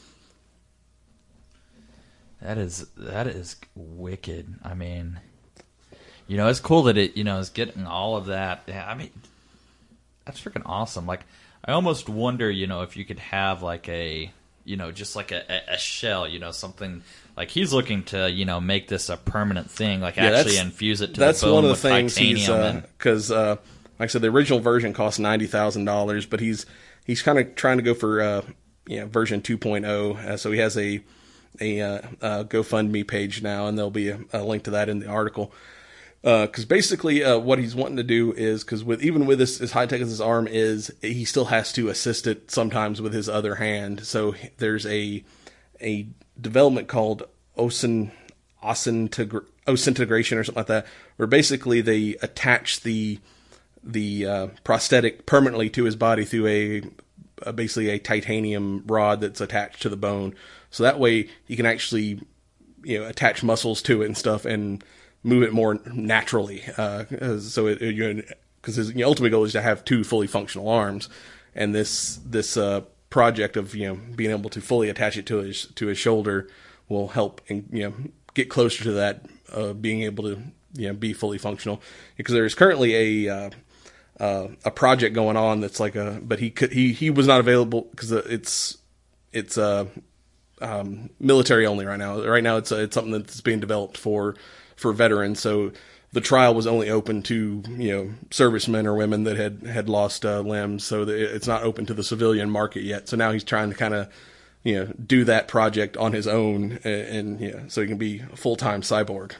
That is wicked. I mean, it's cool that it is getting all of that. Yeah, I mean, that's freaking awesome. Like, I almost wonder, if you could have like a just like a shell, something like he's looking to, make this a permanent thing, like actually infuse it to the bone with titanium. Because, like I said, the original version cost $90,000, but he's kind of trying to go for, version 2.0. So he has a GoFundMe page now, and there'll be a link to that in the article. Because basically, what he's wanting to do is, because even with this, as high tech as his arm is, he still has to assist it sometimes with his other hand. So there's a development called osseointegration or something like that, where basically they attach the prosthetic permanently to his body through basically a titanium rod that's attached to the bone. So that way he can actually, attach muscles to it and stuff and move it more naturally. So because his ultimate goal is to have 2 fully functional arms, and this project of being able to fully attach it to his shoulder will help and get closer to that being able to be fully functional. Because there's currently a project going on that's but he was not available because it's military only right now. Right now it's something that's being developed for veterans. So the trial was only open to servicemen or women that had lost limbs. So it's not open to the civilian market yet. So now he's trying to kind of do that project on his own, and so he can be a full-time cyborg.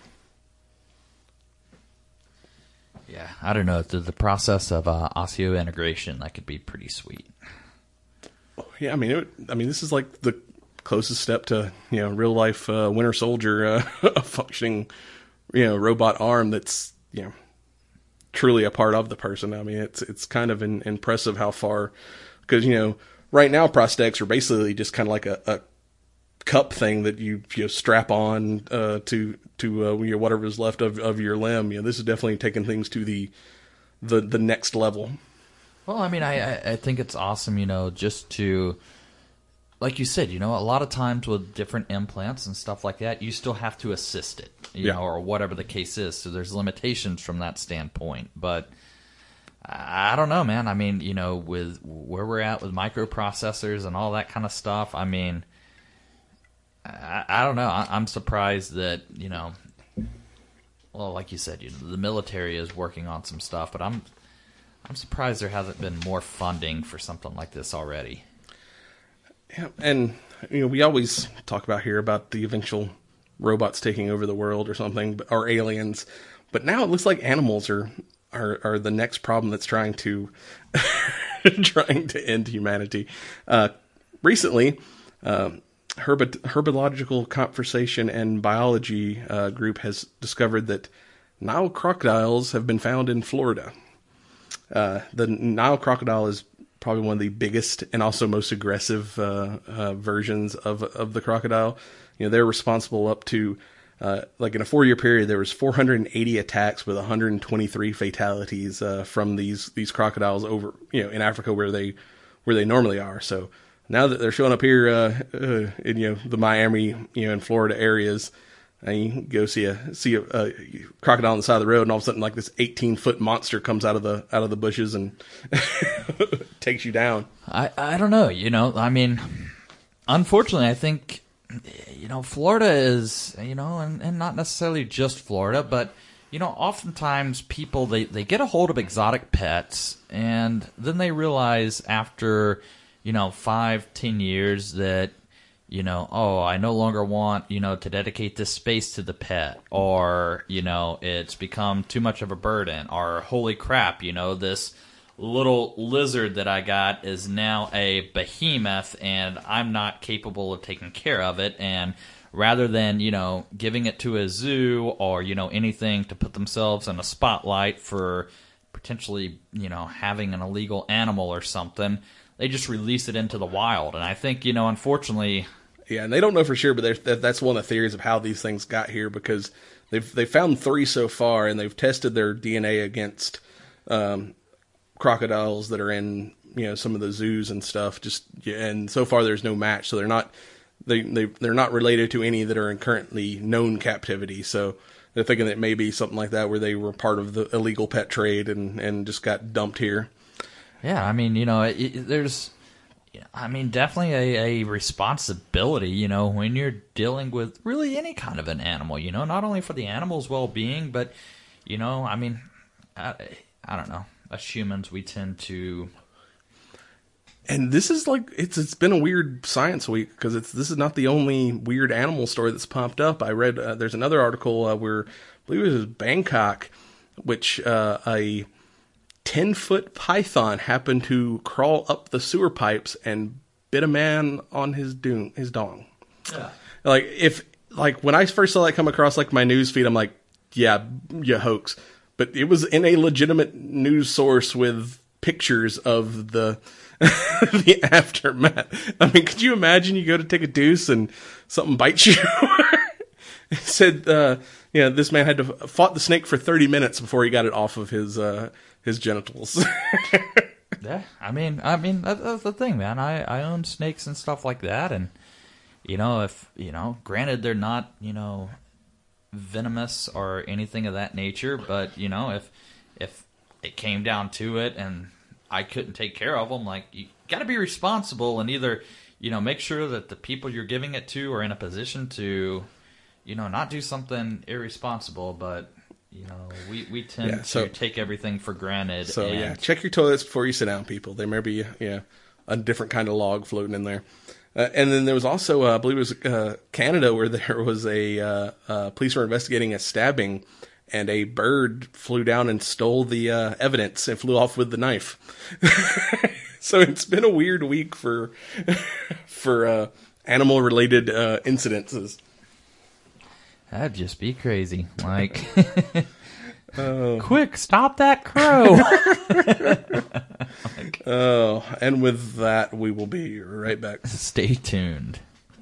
Yeah, I don't know. The process of osseointegration, that could be pretty sweet. Yeah, I mean, this is like the closest step to real life Winter Soldier, a functioning robot arm that's truly a part of the person. I mean, it's kind of impressive how far, because right now prosthetics are basically just kind of like a cup thing that you strap on to whatever's left of your limb. This is definitely taking things to the next level. Well, I mean, I think it's awesome, just to, like you said, a lot of times with different implants and stuff like that, you still have to assist it, know, or whatever the case is. So there's limitations from that standpoint. But I don't know, man. I mean, with where we're at with microprocessors and all that kind of stuff, I mean, I don't know. I'm surprised that, well, like you said, the military is working on some stuff, but I'm surprised there hasn't been more funding for something like this already. Yeah, and we always talk about the eventual robots taking over the world or something, or aliens. But now it looks like animals are the next problem that's trying to end humanity. Recently, Herbological Conversation and Biology group has discovered that Nile crocodiles have been found in Florida. The Nile crocodile is probably one of the biggest and also most aggressive versions of the crocodile. They're responsible up to in a 4-year period, there was 480 attacks with 123 fatalities from these crocodiles over in Africa where they normally are. So now that they're showing up here in the Miami and Florida areas, and you can go see a crocodile on the side of the road, and all of a sudden, like, this 18-foot monster comes out of the bushes and takes you down. I don't know. I mean, unfortunately, I think Florida is and not necessarily just Florida, but oftentimes people they get a hold of exotic pets, and then they realize after 5-10 years that I no longer want, to dedicate this space to the pet, or, it's become too much of a burden, or holy crap, this little lizard that I got is now a behemoth and I'm not capable of taking care of it. And rather than, giving it to a zoo or, anything to put themselves in a spotlight for potentially, having an illegal animal or something, they just release it into the wild. And I think, unfortunately... Yeah, and they don't know for sure, but that's one of the theories of how these things got here, because they've found 3 so far, and they've tested their DNA against crocodiles that are in some of the zoos and stuff. And so far there's no match, so they're not related to any that are in currently known captivity. So they're thinking that it may be something like that, where they were part of the illegal pet trade and just got dumped here. Yeah, I mean, there's. I mean, definitely a responsibility, when you're dealing with really any kind of an animal, not only for the animal's well-being, but, I mean, I don't know. Us humans, we tend to... And this is it's been a weird science week, because this is not the only weird animal story that's popped up. I read, there's another article where, I believe it was Bangkok, which a 10-foot python happened to crawl up the sewer pipes and bit a man on his dong. Yeah. When I first saw that come across my news feed, I'm like, yeah, hoax. but it was in a legitimate news source with pictures of the the aftermath. I mean, could you imagine you go to take a deuce and something bites you? It said, this man had to fought the snake for 30 minutes before he got it off of his genitals. Yeah, I mean that's the thing, man. I own snakes and stuff like that, and if granted they're not venomous or anything of that nature, but if it came down to it and I couldn't take care of them, like, you got to be responsible and either make sure that the people you're giving it to are in a position to not do something irresponsible, but. We tend to take everything for granted. So, check your toilets before you sit down, people. There may be a different kind of log floating in there. And then there was also, I believe it was Canada, where there was a police were investigating a stabbing, and a bird flew down and stole the evidence and flew off with the knife. So it's been a weird week for animal-related incidences. That'd just be crazy. Like, quick, stop that crow. And with that, we will be right back. Stay tuned.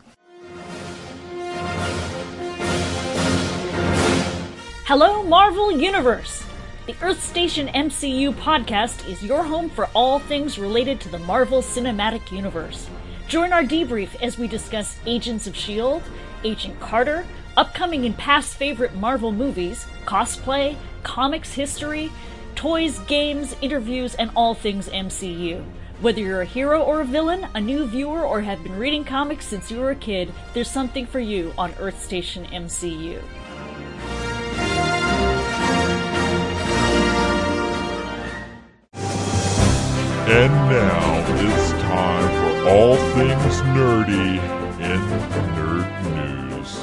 Hello, Marvel Universe! The Earth Station MCU podcast is your home for all things related to the Marvel Cinematic Universe. Join our debrief as we discuss Agents of S.H.I.E.L.D., Agent Carter, upcoming and past favorite Marvel movies, cosplay, comics history, toys, games, interviews, and all things MCU. Whether you're a hero or a villain, a new viewer, or have been reading comics since you were a kid, there's something for you on Earth Station MCU. And now it's time for all things nerdy in Nerd News.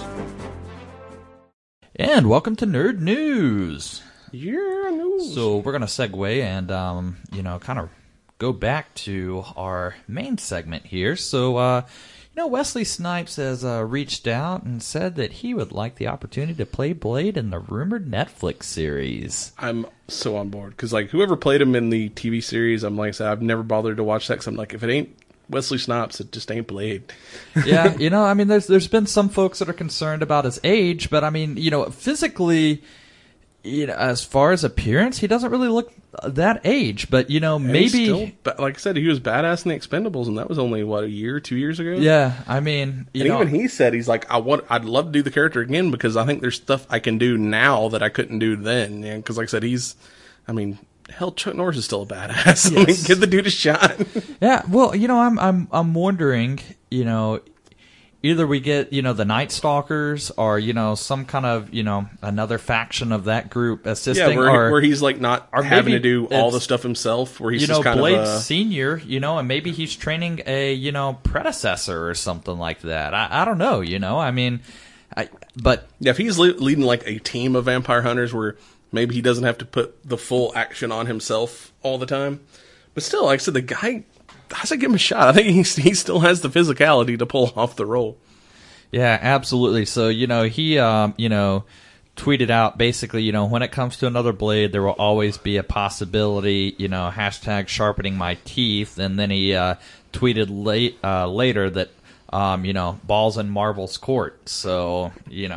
And welcome to Nerd News. Yeah, news. So we're going to segue and, kind of go back to our main segment here. So, Wesley Snipes has reached out and said that he would like the opportunity to play Blade in the rumored Netflix series. I'm so on board, because whoever played him in the TV series, I'm like I said, I've never bothered to watch that, because I'm like, if it ain't Wesley Snipes, it just ain't Blade. Yeah, there's been some folks that are concerned about his age, but physically, as far as appearance, he doesn't really look that age, but maybe still, like I said, he was badass in the Expendables, and that was only a year, 2 years ago. Yeah, I mean, even he said, he's like, I'd love to do the character again, because I think there's stuff I can do now that I couldn't do then. Because like I said, hell, Chuck Norris is still a badass. Yes. Give the dude a shot. Yeah, well, I'm wondering, either we get, the Night Stalkers, or, some kind of, another faction of that group assisting. Yeah, where he's not having to do all the stuff himself, where he's just kind Blade of Senior, and maybe he's training a, predecessor or something like that. I don't know, but yeah, if he's leading a team of vampire hunters where maybe he doesn't have to put the full action on himself all the time. But still, like I said, the guy, I say give him a shot. I think he still has the physicality to pull off the role. Yeah, absolutely. So, he, tweeted out basically, when it comes to another Blade, there will always be a possibility, hashtag sharpening my teeth. And then he tweeted later that, ball's in Marvel's court. So,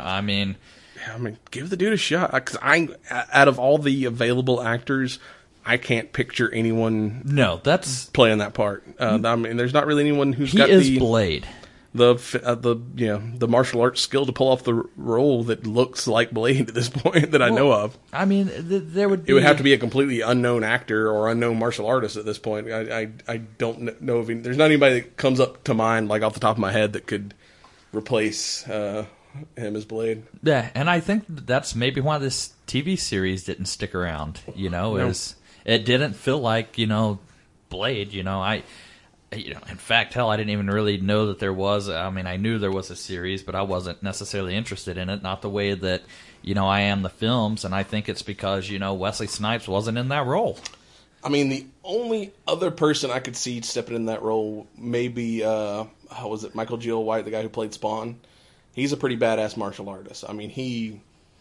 give the dude a shot. Because out of all the available actors, I can't picture anyone playing that part. There's not really anyone who's got the Blade. The martial arts skill to pull off the role that looks like Blade at this point that I know of. I mean, there would be... It would have to be a completely unknown actor or unknown martial artist at this point. I don't know if there's not anybody that comes up to mind, off the top of my head, that could replace him as Blade. Yeah, and I think that's maybe why this TV series didn't stick around. It didn't feel like Blade. In fact, hell, I didn't even really know that there was. I knew there was a series, but I wasn't necessarily interested in it. Not the way that I am the films, and I think it's because Wesley Snipes wasn't in that role. The only other person I could see stepping in that role, maybe how was it, Michael Gill White, the guy who played Spawn. He's a pretty badass martial artist.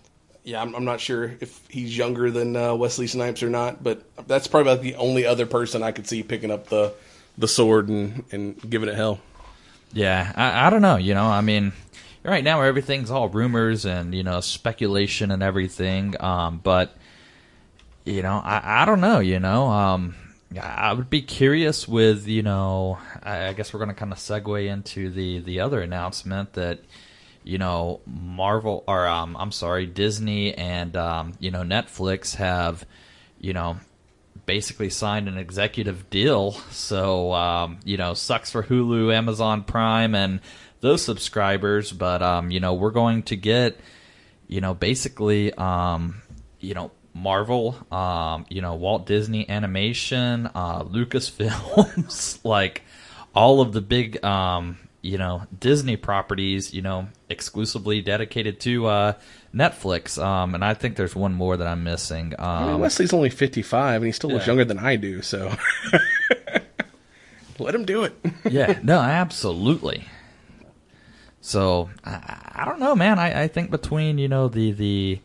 yeah, I'm not sure if he's younger than Wesley Snipes or not, but that's probably about the only other person I could see picking up the sword and giving it hell. Yeah, I don't know. I mean, right now everything's all rumors and speculation and everything. But I don't know. I would be curious with I guess we're going to kind of segue into the other announcement that Marvel or I'm sorry, Disney and Netflix have basically signed an executive deal. So sucks for Hulu, Amazon Prime, and those subscribers, but we're going to get basically Marvel, Walt Disney Animation, Lucasfilms, like all of the big Disney properties, exclusively dedicated to Netflix. And I think there's one more that I'm missing. I mean, Wesley's only 55 and he still looks younger than I do, so let him do it. Yeah, no, absolutely. So I don't know, man. I think between the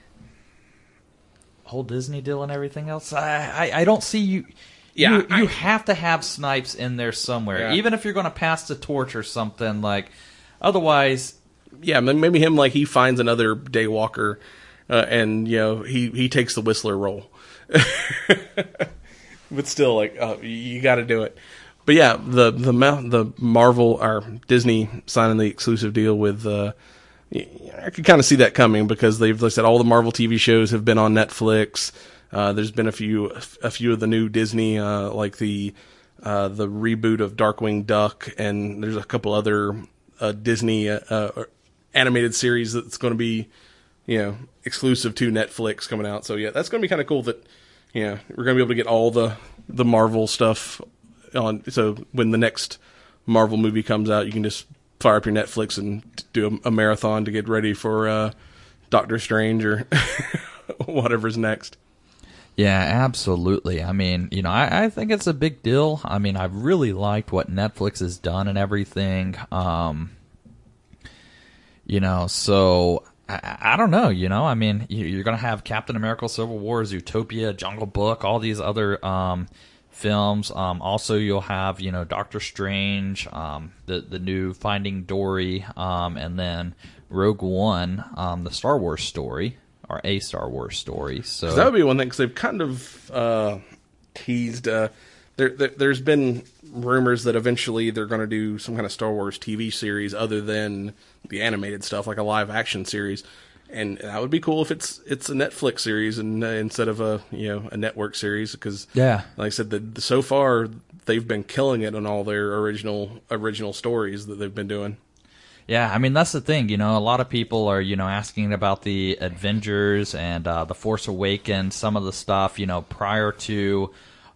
whole Disney deal and everything else, I don't see you. Yeah, you have to have Snipes in there somewhere, even if you're going to pass the torch or something. Like, otherwise, yeah, maybe him like he finds another Daywalker, and he takes the Whistler role. But still, like, you got to do it. But yeah, the Marvel or Disney signing the exclusive deal with. I could kind of see that coming because they've said all the Marvel TV shows have been on Netflix. There's been a few of the new Disney, like the reboot of Darkwing Duck, and there's a couple other Disney animated series that's going to be, exclusive to Netflix coming out. So yeah, that's going to be kind of cool that, we're going to be able to get all the Marvel stuff on. So when the next Marvel movie comes out, you can just fire up your Netflix and do a marathon to get ready for Doctor Strange or whatever's next. Yeah, absolutely. I mean, I think it's a big deal. I mean, I've really liked what Netflix has done and everything. So I don't know, I mean, you're going to have Captain America, Civil War, Zootopia, Jungle Book, all these other films. Also, you'll have, Doctor Strange, the new Finding Dory, and then Rogue One, the Star Wars story. Or a Star Wars story. So that would be one thing, because they've kind of teased. There's been rumors that eventually they're going to do some kind of Star Wars TV series other than the animated stuff, like a live action series. And that would be cool if it's a Netflix series and instead of a network series, because like I said, so far they've been killing it on all their original stories that they've been doing. Yeah, I mean, that's the thing, a lot of people are, asking about the Avengers and the Force Awakens, some of the stuff, prior to,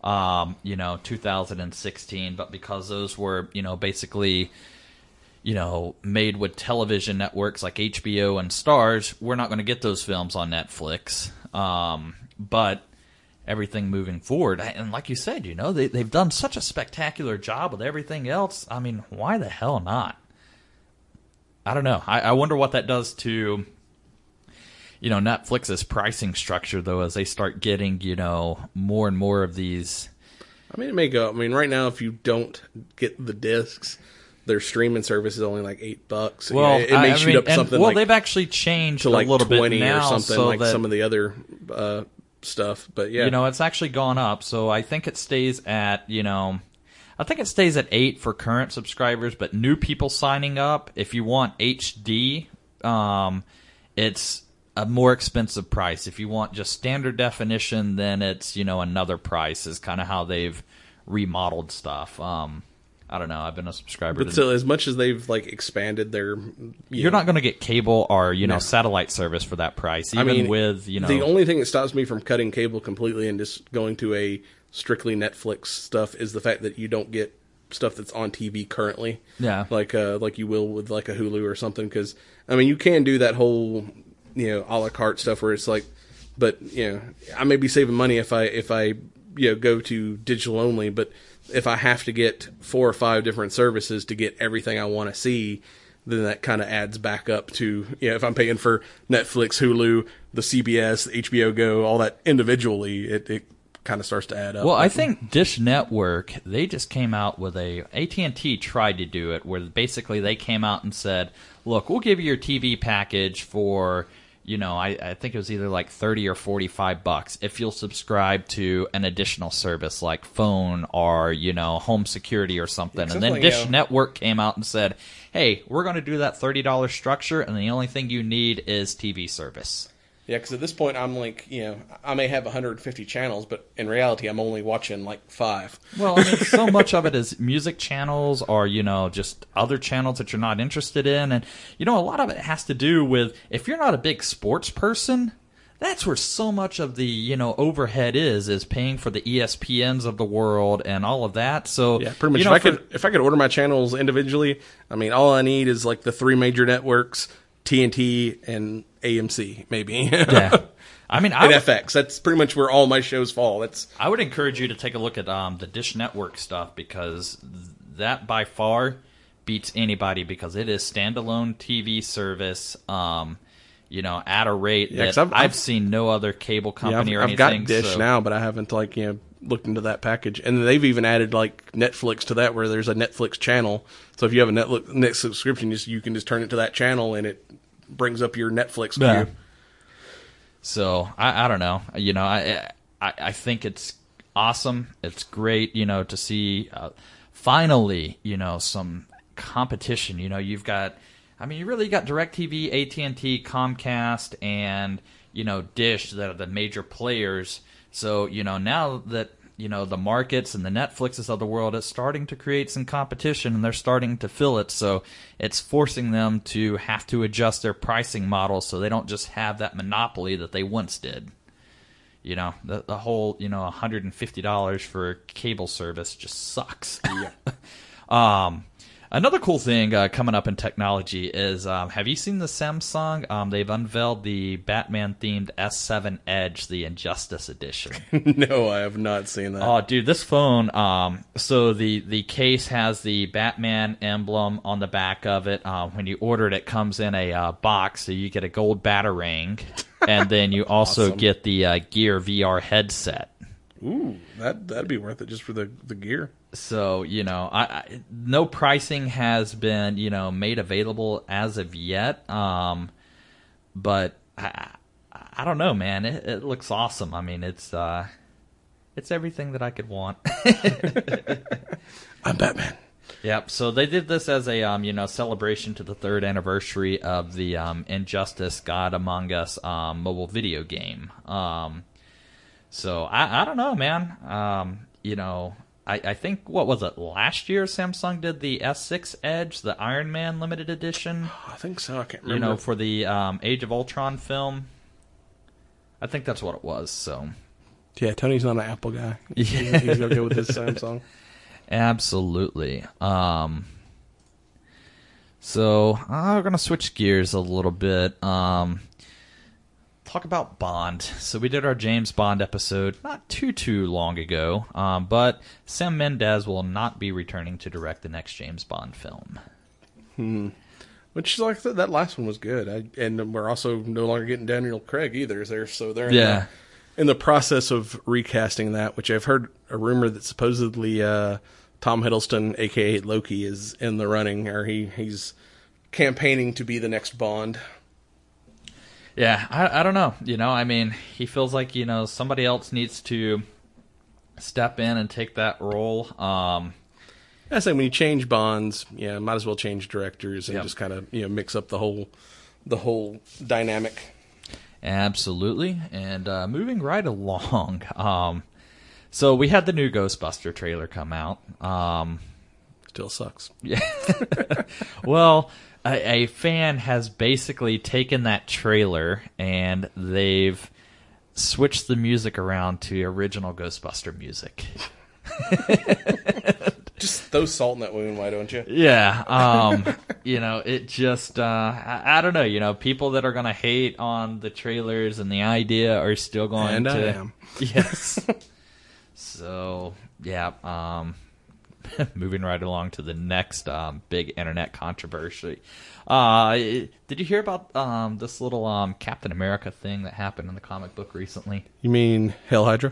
2016, but because those were, basically, made with television networks like HBO and Starz, we're not going to get those films on Netflix. But everything moving forward, and like you said, they've done such a spectacular job with everything else. I mean, why the hell not? I don't know. I wonder what that does to, Netflix's pricing structure, though, as they start getting, more and more of these. I mean, it may go. I mean, right now, if you don't get the discs, their streaming service is only like $8. Well, it may shoot up something. Well, they've actually changed to like a little 20 bit now, or something, so like that, some of the other stuff. But yeah, it's actually gone up. So I think it stays at, I think it stays at 8 for current subscribers, but new people signing up, if you want HD, it's a more expensive price. If you want just standard definition, then it's, another price is kind of how they've remodeled stuff. I don't know. I've been a subscriber. But still, as much as they've expanded their, you're not going to get cable or satellite service for that price. Even with the only thing that stops me from cutting cable completely and just going to a strictly Netflix stuff is the fact that you don't get stuff that's on TV currently. Yeah, like you will with like a Hulu or something. Because you can do that whole a la carte stuff where it's like, but I may be saving money if I go to digital only, but if I have to get 4 or 5 different services to get everything I want to see, then that kind of adds back up to, if I'm paying for Netflix, Hulu, the CBS, the HBO Go, all that individually, it kind of starts to add up. Well, I think Dish Network, they just came out with AT&T tried to do it, where basically they came out and said, look, we'll give you your TV package for, I think it was either like $30 or $45 if you'll subscribe to an additional service like phone or, home security or something. Yeah, and then Dish Network came out and said, hey, we're going to do that $30 structure, and the only thing you need is TV service. Yeah, because at this point, I'm like, I may have 150 channels, but in reality, I'm only watching like 5. Well, I mean, so much of it is music channels or, just other channels that you're not interested in. And, a lot of it has to do with if you're not a big sports person, that's where so much of the, overhead is paying for the ESPNs of the world and all of that. So, yeah, pretty much. If I could order my channels individually, I mean, all I need is like the 3 major networks, TNT and AMC, maybe. Yeah. I mean, and FX. That's pretty much where all my shows fall. I would encourage you to take a look at the Dish Network stuff, because that by far beats anybody, because it is standalone TV service, at a rate that I've seen no other cable company or anything. I've got Dish now, but I haven't looked into that package. And they've even added like Netflix to that, where there's a Netflix channel. So if you have a Netflix subscription, you can just turn it to that channel and it brings up your Netflix queue. So I don't know. I think it's awesome. It's great, to see finally, some competition. You've got, you really got DirecTV, AT&T, Comcast, and Dish that are the major players. So now that the markets and the Netflixes of the world is starting to create some competition, and they're starting to fill it. So it's forcing them to have to adjust their pricing model so they don't just have that monopoly that they once did. The whole, $150 for cable service just sucks. Yeah. Another cool thing coming up in technology is, have you seen the Samsung? They've unveiled the Batman-themed S7 Edge, the Injustice Edition. No, I have not seen that. Oh, dude, this phone, so the case has the Batman emblem on the back of it. When you order it, it comes in a box, so you get a gold Batarang, and then you also get the Gear VR headset. Ooh, that'd be worth it just for the gear. So, no pricing has been, made available as of yet. But I don't know, man. It looks awesome. I mean, it's everything that I could want. I'm Batman. Yep. So they did this as a, celebration to the 3rd anniversary of the Injustice God Among Us mobile video game. So I don't know, man. I think, what was it, last year Samsung did the S6 Edge, the Iron Man limited edition? I think so. I can't remember. For the Age of Ultron film. I think that's what it was. So, yeah, Tony's not an Apple guy. He's going to go with his Samsung. Absolutely. So, I'm going to switch gears a little bit. Talk about Bond. So we did our James Bond episode not too long ago, but Sam Mendes will not be returning to direct the next James Bond film. Which, like that last one was good, and we're also no longer getting Daniel Craig either. So they're in the process of recasting that, which I've heard a rumor that supposedly Tom Hiddleston, aka Loki, is in the running, or he's campaigning to be the next Bond. Yeah, I don't know. He feels like, somebody else needs to step in and take that role. I say when you change Bonds, might as well change directors and just kind of, mix up the whole dynamic. Absolutely. And moving right along. So we had the new Ghostbuster trailer come out. Still sucks. Yeah. Well, a fan has basically taken that trailer and they've switched the music around to original Ghostbuster music. Just throw salt in that wound, why don't you? Yeah. It just, I don't know, people that are going to hate on the trailers and the idea are still going and to. I am. Yes. So, yeah. moving right along to the next big internet controversy. Did you hear about this little Captain America thing that happened in the comic book recently? You mean Hail Hydra?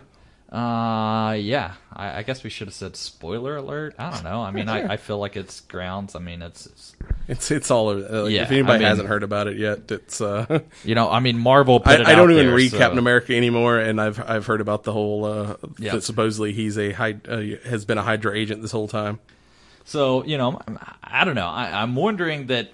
Yeah. I guess we should have said spoiler alert. I don't know. I mean, I feel like it's grounds. I mean, It's all over. Yeah, if anybody I mean, hasn't heard about it yet, it's I mean, Marvel put it I don't out even there, read so- Captain America anymore, and I've heard about the whole Yeah. that supposedly he's has been a Hydra agent this whole time. So, I don't know. I'm wondering that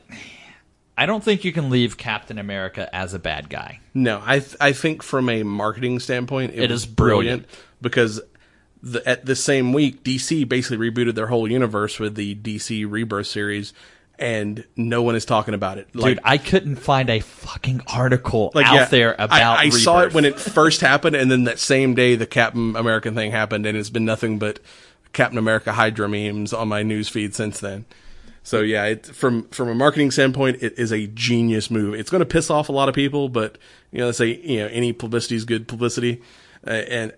I don't think you can leave Captain America as a bad guy. No, I think from a marketing standpoint, It was is brilliant. because at the same week, DC basically rebooted their whole universe with the DC Rebirth series, and no one is talking about it. Dude, I couldn't find a fucking article out there about I saw it Rebirth. when it first happened, and then that same day the Captain America thing happened, and it's been nothing but Captain America Hydra memes on my news feed since then. So yeah, from a marketing standpoint, it is a genius move. It's going to piss off a lot of people, but they say any publicity is good publicity, and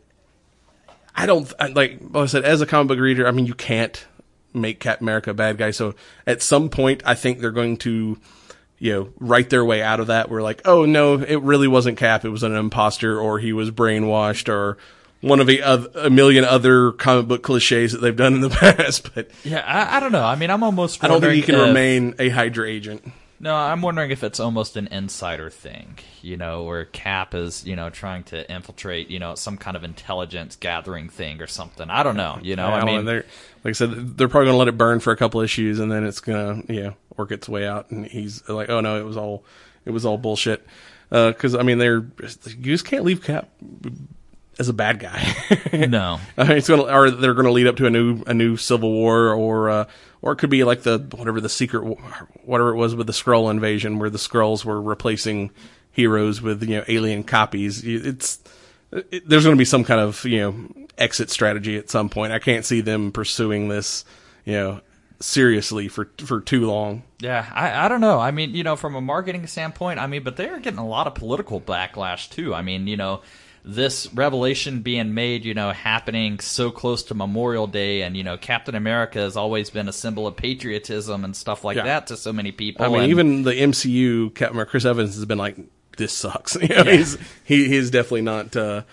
I don't like I said, as a comic book reader. I mean, you can't make Captain America a bad guy. So at some point, I think they're going to write their way out of that. We're like, oh no, it really wasn't Cap. It was an imposter, or he was brainwashed, or one of a million other comic book cliches that they've done in the past. But Yeah, I don't know. I mean, I'm almost I don't think he can wondering if- remain a Hydra agent. No, I'm wondering if it's almost an insider thing, where Cap is, trying to infiltrate, some kind of intelligence gathering thing or something. I don't know, I mean, like I said, they're probably going to let it burn for a couple issues, and then it's going to, work its way out. And he's like, oh no, it was all bullshit. Cause I mean, you just can't leave Cap as a bad guy. no. I mean, or they're going to lead up to a new Civil War, or it could be like whatever it was with the Skrull invasion, where the Skrulls were replacing heroes with alien copies. There's going to be some kind of exit strategy at some point. I can't see them pursuing this seriously for too long. Yeah, I don't know. I mean, from a marketing standpoint, but they're getting a lot of political backlash too. I mean, this revelation being made, happening so close to Memorial Day, and Captain America has always been a symbol of patriotism and stuff like that to so many people. I mean, even the MCU, Captain America, Chris Evans has been like, this sucks. He's definitely not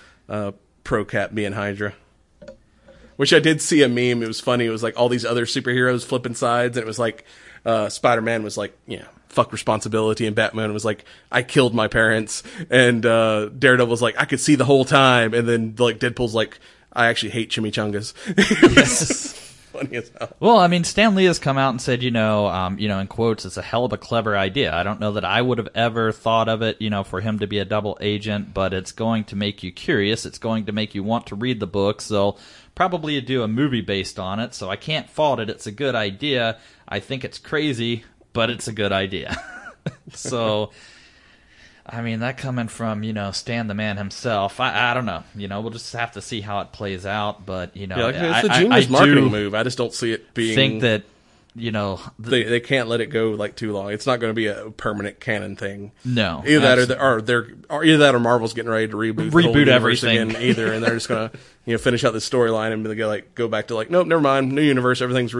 pro Cap being Hydra. Which I did see a meme. It was funny. It was like all these other superheroes flipping sides, and it was like Spider-Man was like, fuck responsibility, and Batman was like, I killed my parents, and Daredevil was like, I could see the whole time, and then like Deadpool's like, I actually hate chimichangas. It was funny as hell. Well, I mean, Stan Lee has come out and said, in quotes, it's a hell of a clever idea. I don't know that I would have ever thought of it, for him to be a double agent, but it's going to make you curious. It's going to make you want to read the books. They'll probably do a movie based on it, so I can't fault it. It's a good idea. I think it's crazy, but it's a good idea. So, I mean, that coming from, Stan the man himself, I don't know. We'll just have to see how it plays out. But, it's a genius marketing move. I just don't see it being... think that, they can't let it go like too long. It's not going to be a permanent canon thing. No. Either that or Marvel's getting ready to reboot the whole universe everything again. Either, and they're just going to finish out the storyline and go back to nope, never mind, new universe, everything's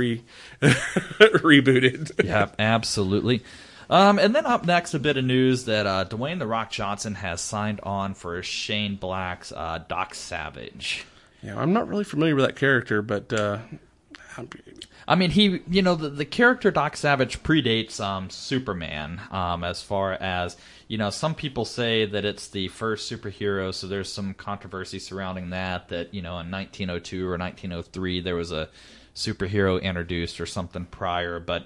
rebooted. Yeah, absolutely. And then up next, a bit of news that Dwayne "The Rock" Johnson has signed on for Shane Black's Doc Savage. Yeah, I'm not really familiar with that character, but I mean, the character Doc Savage predates Superman, as far as, some people say that it's the first superhero, so there's some controversy surrounding that, in 1902 or 1903 there was a superhero introduced or something prior, but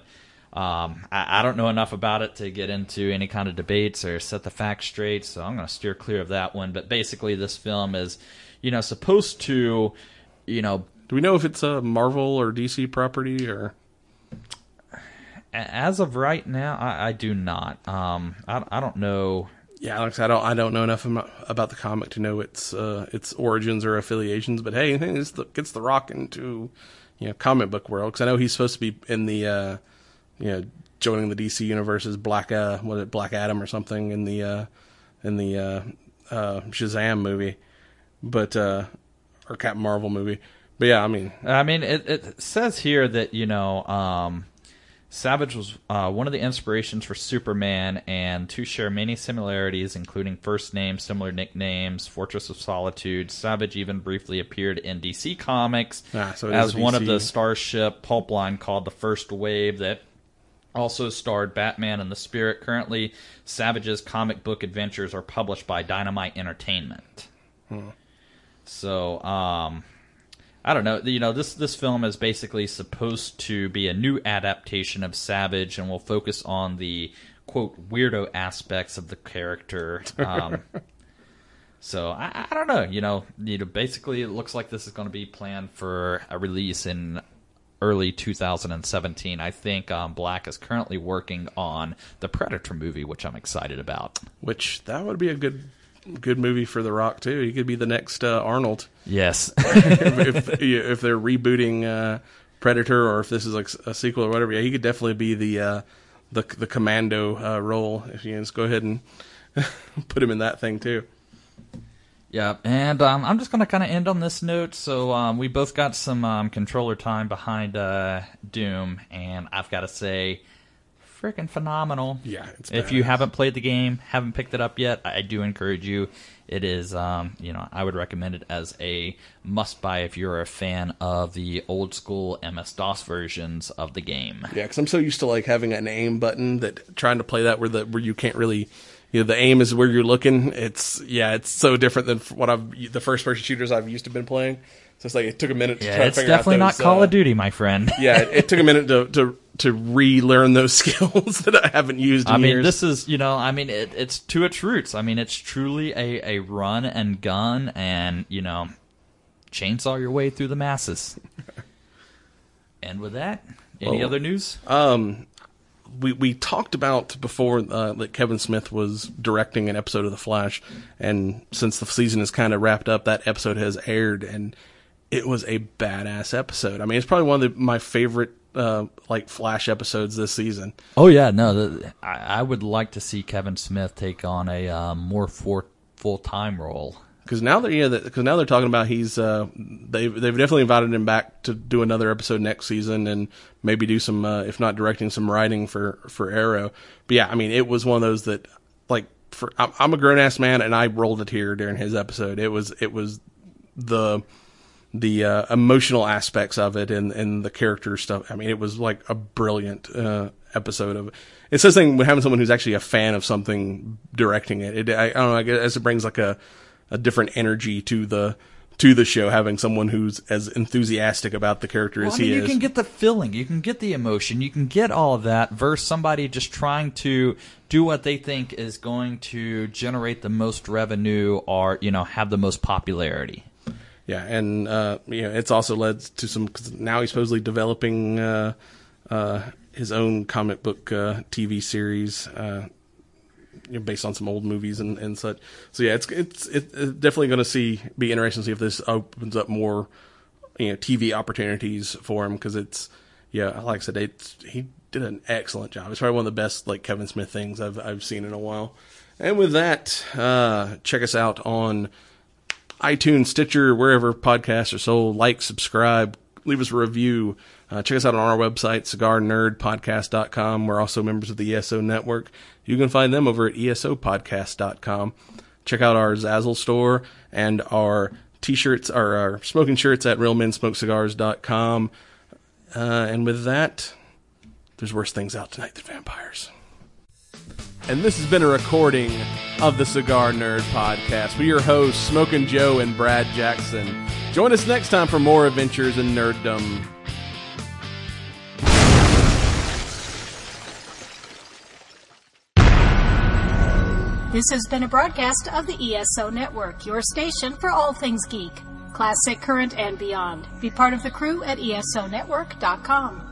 I don't know enough about it to get into any kind of debates or set the facts straight, so I'm going to steer clear of that one. But basically this film is, supposed to, do we know if it's a Marvel or DC property, or? As of right now, I do not. I don't know. Yeah, like I said, I don't know enough about the comic to know its origins or affiliations. But hey, it gets The Rock into comic book world, because I know he's supposed to be in the joining the DC universe as Black Adam or something in the Shazam movie, but or Captain Marvel movie. But yeah, I mean, it says here that, Savage was one of the inspirations for Superman, and two share many similarities, including first names, similar nicknames, Fortress of Solitude. Savage even briefly appeared in DC Comics as one of the Starship pulp line called The First Wave that also starred Batman and the Spirit. Currently, Savage's comic book adventures are published by Dynamite Entertainment. So, I don't know. This film is basically supposed to be a new adaptation of Savage, and will focus on the quote weirdo aspects of the character. So I don't know. Basically, it looks like this is going to be planned for a release in early 2017. I think Black is currently working on the Predator movie, which I'm excited about. Which that would be a good movie for The Rock too. He could be the next Arnold. Yes. if they're rebooting Predator, or if this is like a sequel or whatever, yeah, he could definitely be the commando role. If you just go ahead and put him in that thing too. Yeah, and I'm just going to kind of end on this note. So we both got some controller time behind Doom, and I've got to say, freaking phenomenal. Yeah, it's if you haven't played the game, haven't picked it up yet, I do encourage you. It is, I would recommend it as a must-buy if you're a fan of the old-school MS-DOS versions of the game. Yeah, because I'm so used to like having an aim button that trying to play that where you can't really, the aim is where you're looking. It's so different than the first-person shooters I've used to been playing. So it's like it took a minute to try to figure out. It's definitely not Call of Duty, my friend. Yeah, it took a minute to relearn those skills that I haven't used in years. This is, it's to its roots. It's truly a run and gun and, chainsaw your way through the masses. And with that, any other news? We talked about before that Kevin Smith was directing an episode of The Flash, and since the season is kind of wrapped up, that episode has aired, and it was a badass episode. It's probably one of my favorite Flash episodes this season. Oh yeah, no, I would like to see Kevin Smith take on a more full-time role. Because now they're talking about they've definitely invited him back to do another episode next season, and maybe do some if not directing, some writing for Arrow. But yeah, it was one of those that I'm a grown ass man, and I rolled a tear during his episode. It was the emotional aspects of it and the character stuff. It was like a brilliant episode of it. It's this thing with having someone who's actually a fan of something directing it. I don't know. I guess it brings like a different energy to the show, having someone who's as enthusiastic about the character as he is. You can get the feeling, you can get the emotion, you can get all of that, versus somebody just trying to do what they think is going to generate the most revenue or have the most popularity. Yeah, and it's also led to some. Cause now he's supposedly developing his own comic book TV series based on some old movies and such. So yeah, it's definitely going to be interesting to see if this opens up more TV opportunities for him, because it's like I said, he did an excellent job. It's probably one of the best Kevin Smith things I've seen in a while. And with that, check us out on iTunes, Stitcher, wherever podcasts are sold. Like, subscribe, leave us a review. Check us out on our website, cigarnerdpodcast.com. We're also members of the ESO network. You can find them over at esopodcast.com. Check out our Zazzle store and our t-shirts, our smoking shirts at realmensmokecigars.com. And with that, there's worse things out tonight than vampires. And this has been a recording of the Cigar Nerd Podcast. We're your hosts, Smokin' Joe and Brad Jackson. Join us next time for more adventures in nerddom. This has been a broadcast of the ESO Network, your station for all things geek, classic, current, and beyond. Be part of the crew at esonetwork.com.